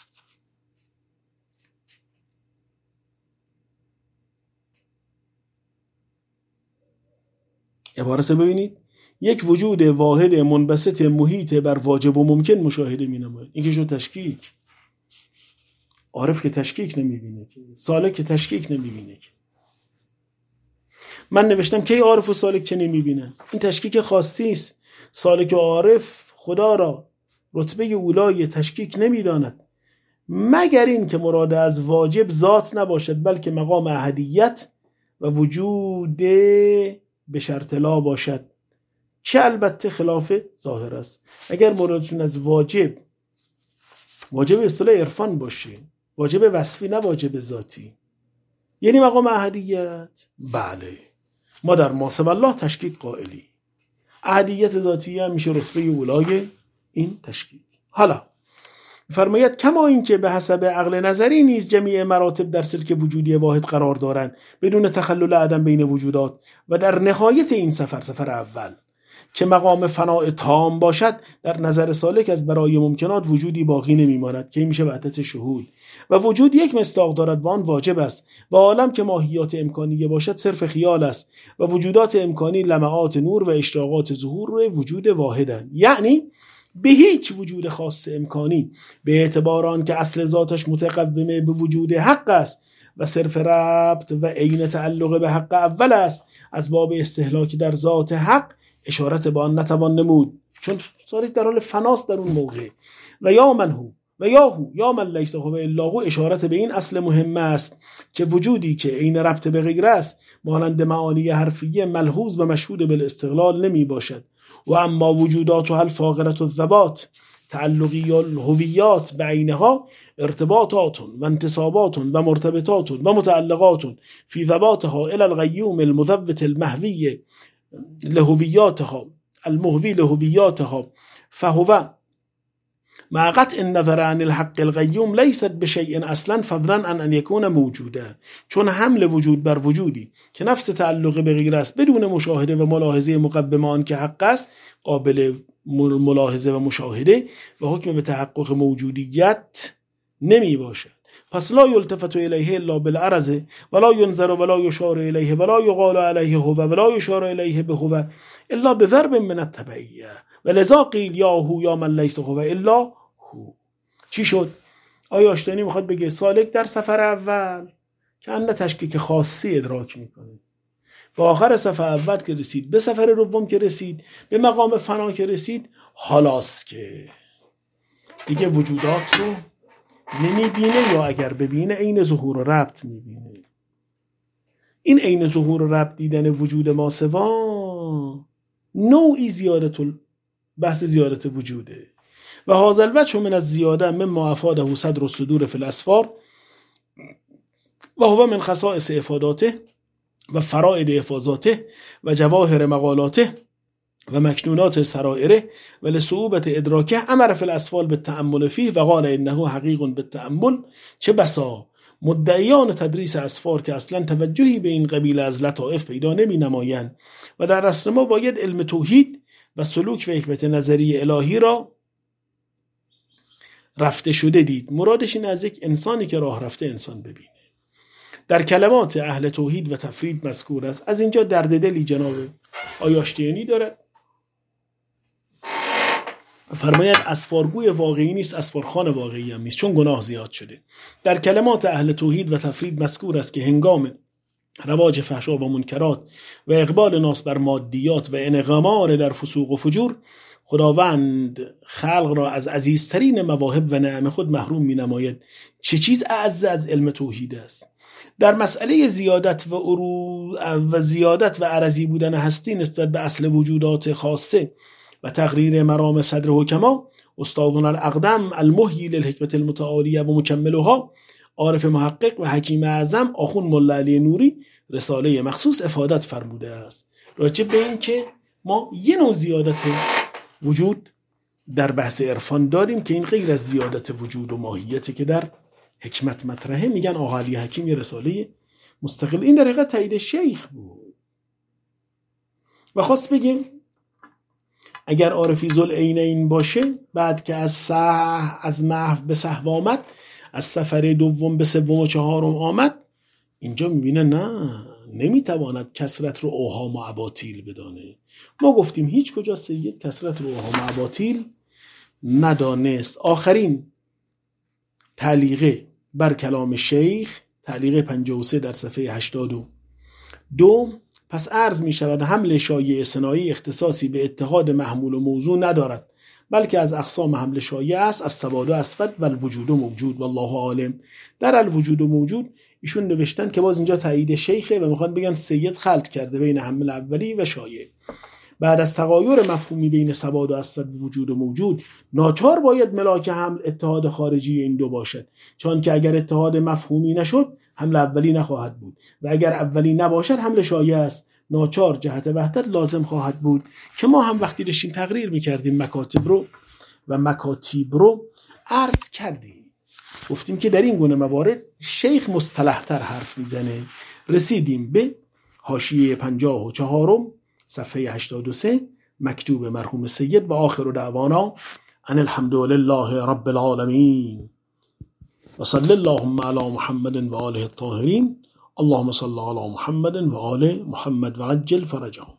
عبارت ببینید، یک وجود واحد منبسط محیط بر واجب و ممکن مشاهده می نماید. این که شد تشکیک. عارف که تشکیک نمی بینه، سالک که تشکیک نمی بینه. من نوشتم که عارف و سالک چه نمی بینن؟ این تشکیک خاصی است. سالک و عارف خدا را رتبه اولای تشکیک نمی داند، مگر این که مراد از واجب ذات نباشد، بلکه مقام احدیت و وجود به شرط لا باشد، که البته خلاف ظاهر است. اگر مرادشون از واجب واجب اصطلاح عرفان باشه، واجب وصفی نه واجب ذاتی، یعنی مقام احدیت، بله ما در ما سوى الله تشکیک قائلی. احدیت ذاتی هم میشه رتبه اولای این تشکیک. حالا فرماید کما این که به حسب عقل نظری نیز جمیع مراتب در سلک وجودی واحد قرار دارند بدون تخلل عدم بین وجودات، و در نهایت این سفر سفر اول که مقام فناء تام باشد، در نظر سالک از برای ممکنات وجودی باقی نمیماند که این میشه وحدت شهود، و وجود یک مصداق دارد و آن واجب است، و عالم که ماهیات امکانیه باشد صرف خیال است، و وجودات امکانی لمعات نور و اشراقات ظهور وجود واحدند. یعنی به هیچ وجود خاص امکانی به اعتبار آن که اصل ذاتش متقومه به وجود حق است و صرف ربط و عین تعلق به حق اول است، از باب استهلاک در ذات حق اشارت به آن نتوان نمود، چون صارت در حال فناست در اون موقع. و یا من هو و یا هو یا من لیس هو الا هو اشارت به این اصل مهم است که وجودی که عین ربط به غیر است مانند معانی حرفیه ملحوظ و مشهود بالاستقلال نمی باشد. و اما وجودات و الفاقرة الذبات تعلقی الهویات بعینها ارتباطات و انتصابات و مرتبطات و متعلقات فی ذباتها الى القیوم المذوت المهوی لهویاتها المهوی لهویاتها، فهو مع قطع النظر عن الحق القیوم لیست بشیء اصلا فضلا عن ان یکون موجوده. چون حمل وجود بر وجودی که نفس تعلق به غیر است بدون مشاهده و ملاحظه مقوم آن که حق است قابل ملاحظه و مشاهده و حکم به تحقق موجودیت نمی باشد. پس لا یلتفت الیه الا بالعرض ولا ینظر ولا یشار الیه ولا یقال علیه هو ولا یشار الیه به هو الا بضرب من التبعیه ولذا قیل یا هو یا من لیس هو الا هو. چی شد؟ آیا آشتانی میخواد بگه سالک در سفر اول که انه تشکیک خاصی ادراک میکنه، با آخر سفر اول که رسید، به سفر دوم که رسید، به مقام فنا که رسید، حالاست که دیگه وجودات رو نمیبینه، یا اگر ببینه عین ظهور و ربط میبینه. این عین ظهور و ربط دیدن وجود ما سوا نوعی زیادت بحث زیادت وجوده و هذا الوجه من الزیاده مما افاده صدر الصدور فی الاسفار و هو من خصائص افاداته و فرائد افاظاته و جواهر مقالاته و مکنونات سرائره و لصعوبت ادراکه امر فی الاسفال بالتأمل فیه و قال انه حقیق بالتأمل. چه بسا مدعیان تدریس اسفار که اصلا توجهی به این قبیل از لطائف پیدا نمی نمایند و در اصل ما باید علم توحید و سلوک و حکمت نظری الهی را رفته شده دید. مرادش این از یک انسانی که راه رفته انسان ببینه. در کلمات اهل توحید و تفرید مذکور است. از اینجا درد دلی جناب آیاشتیانی دارد، فرماید اسفارگوی واقعی نیست، اسفارخان واقعی هم نیست، چون گناه زیاد شده. در کلمات اهل توحید و تفرید مذکور است که هنگام رواج فحشا و منکرات و اقبال ناس بر مادیات و انغمار در فسوق و فجور، خداوند خلق را از عزیزترین مواهب و نعم خود محروم می نماید. چه چیز اعز از علم توحید است؟ در مسئله زیادت و عروض و زیادت و عرضی بودن هستی نسبت به اصل وجودات خاصه و تقریر مرام صدر حکما، استاذنا الاقدم المحیی للحکمت المتعالیه و مکملها عارف محقق و حکیم اعظم آخوند ملا علی نوری رساله مخصوص افادت فرموده است راجع به این که ما یه نوع زیادت وجود در بحث عرفان داریم که این غیر از زیادت وجود و ماهیتی که در حکمت مطرحه. میگن آقا علی حکیم یه رساله مستقل، این در حقیقت تایید شیخ بود و خواست بگیم اگر عارفی ذوالعینین باشه، بعد که از صح از محو به صحو آمد، از سفر دوم به سوم و چهارم آمد، اینجا میبینه نه، نمیتواند کسرت رو اوهام و اباطیل بدانه. ما گفتیم هیچ کجا سید کسرت رو اوهام و اباطیل ندانست. آخرین تعلیقه بر کلام شیخ، تعلیقه پنجاه و سه در صفحه هشتاد و دو، پس عرض می شود حمل شایع صناعی اختصاصی به اتحاد محمول و موضوع ندارد، بلکه از اقسام حمل شایع است از سواد و اسفد و الوجود و موجود. والله عالم. در الوجود و موجود ایشون نوشتن که باز اینجا تایید شیخه و میخوان بگن سید خلط کرده بین حمل اولی و شایع. بعد از تغایر مفهومی بین سواد و اسفد و وجود و موجود، ناچار باید ملاک حمل اتحاد خارجی این دو باشد، چون که اگر اتحاد مفهومی نشد حمل اولی نخواهد بود و اگر اولی نباشد حمل شایع است، ناچار جهت وحدت لازم خواهد بود. که ما هم وقتی داشتیم تقریر میکردیم مکاتب رو و مکاتیب رو عرض کردیم، گفتیم که در این گونه موارد شیخ مصطلح تر حرف میزنه. رسیدیم به حاشیه پنجاه و چهارم صفحه هشتاد و سه مکتوب مرحوم سید و آخر دعوانا ان الحمد لله رب العالمین و صلی اللهم علی محمد و آله الطاهرین. اللهم صل علی محمد و آل محمد و عجل فرجهم.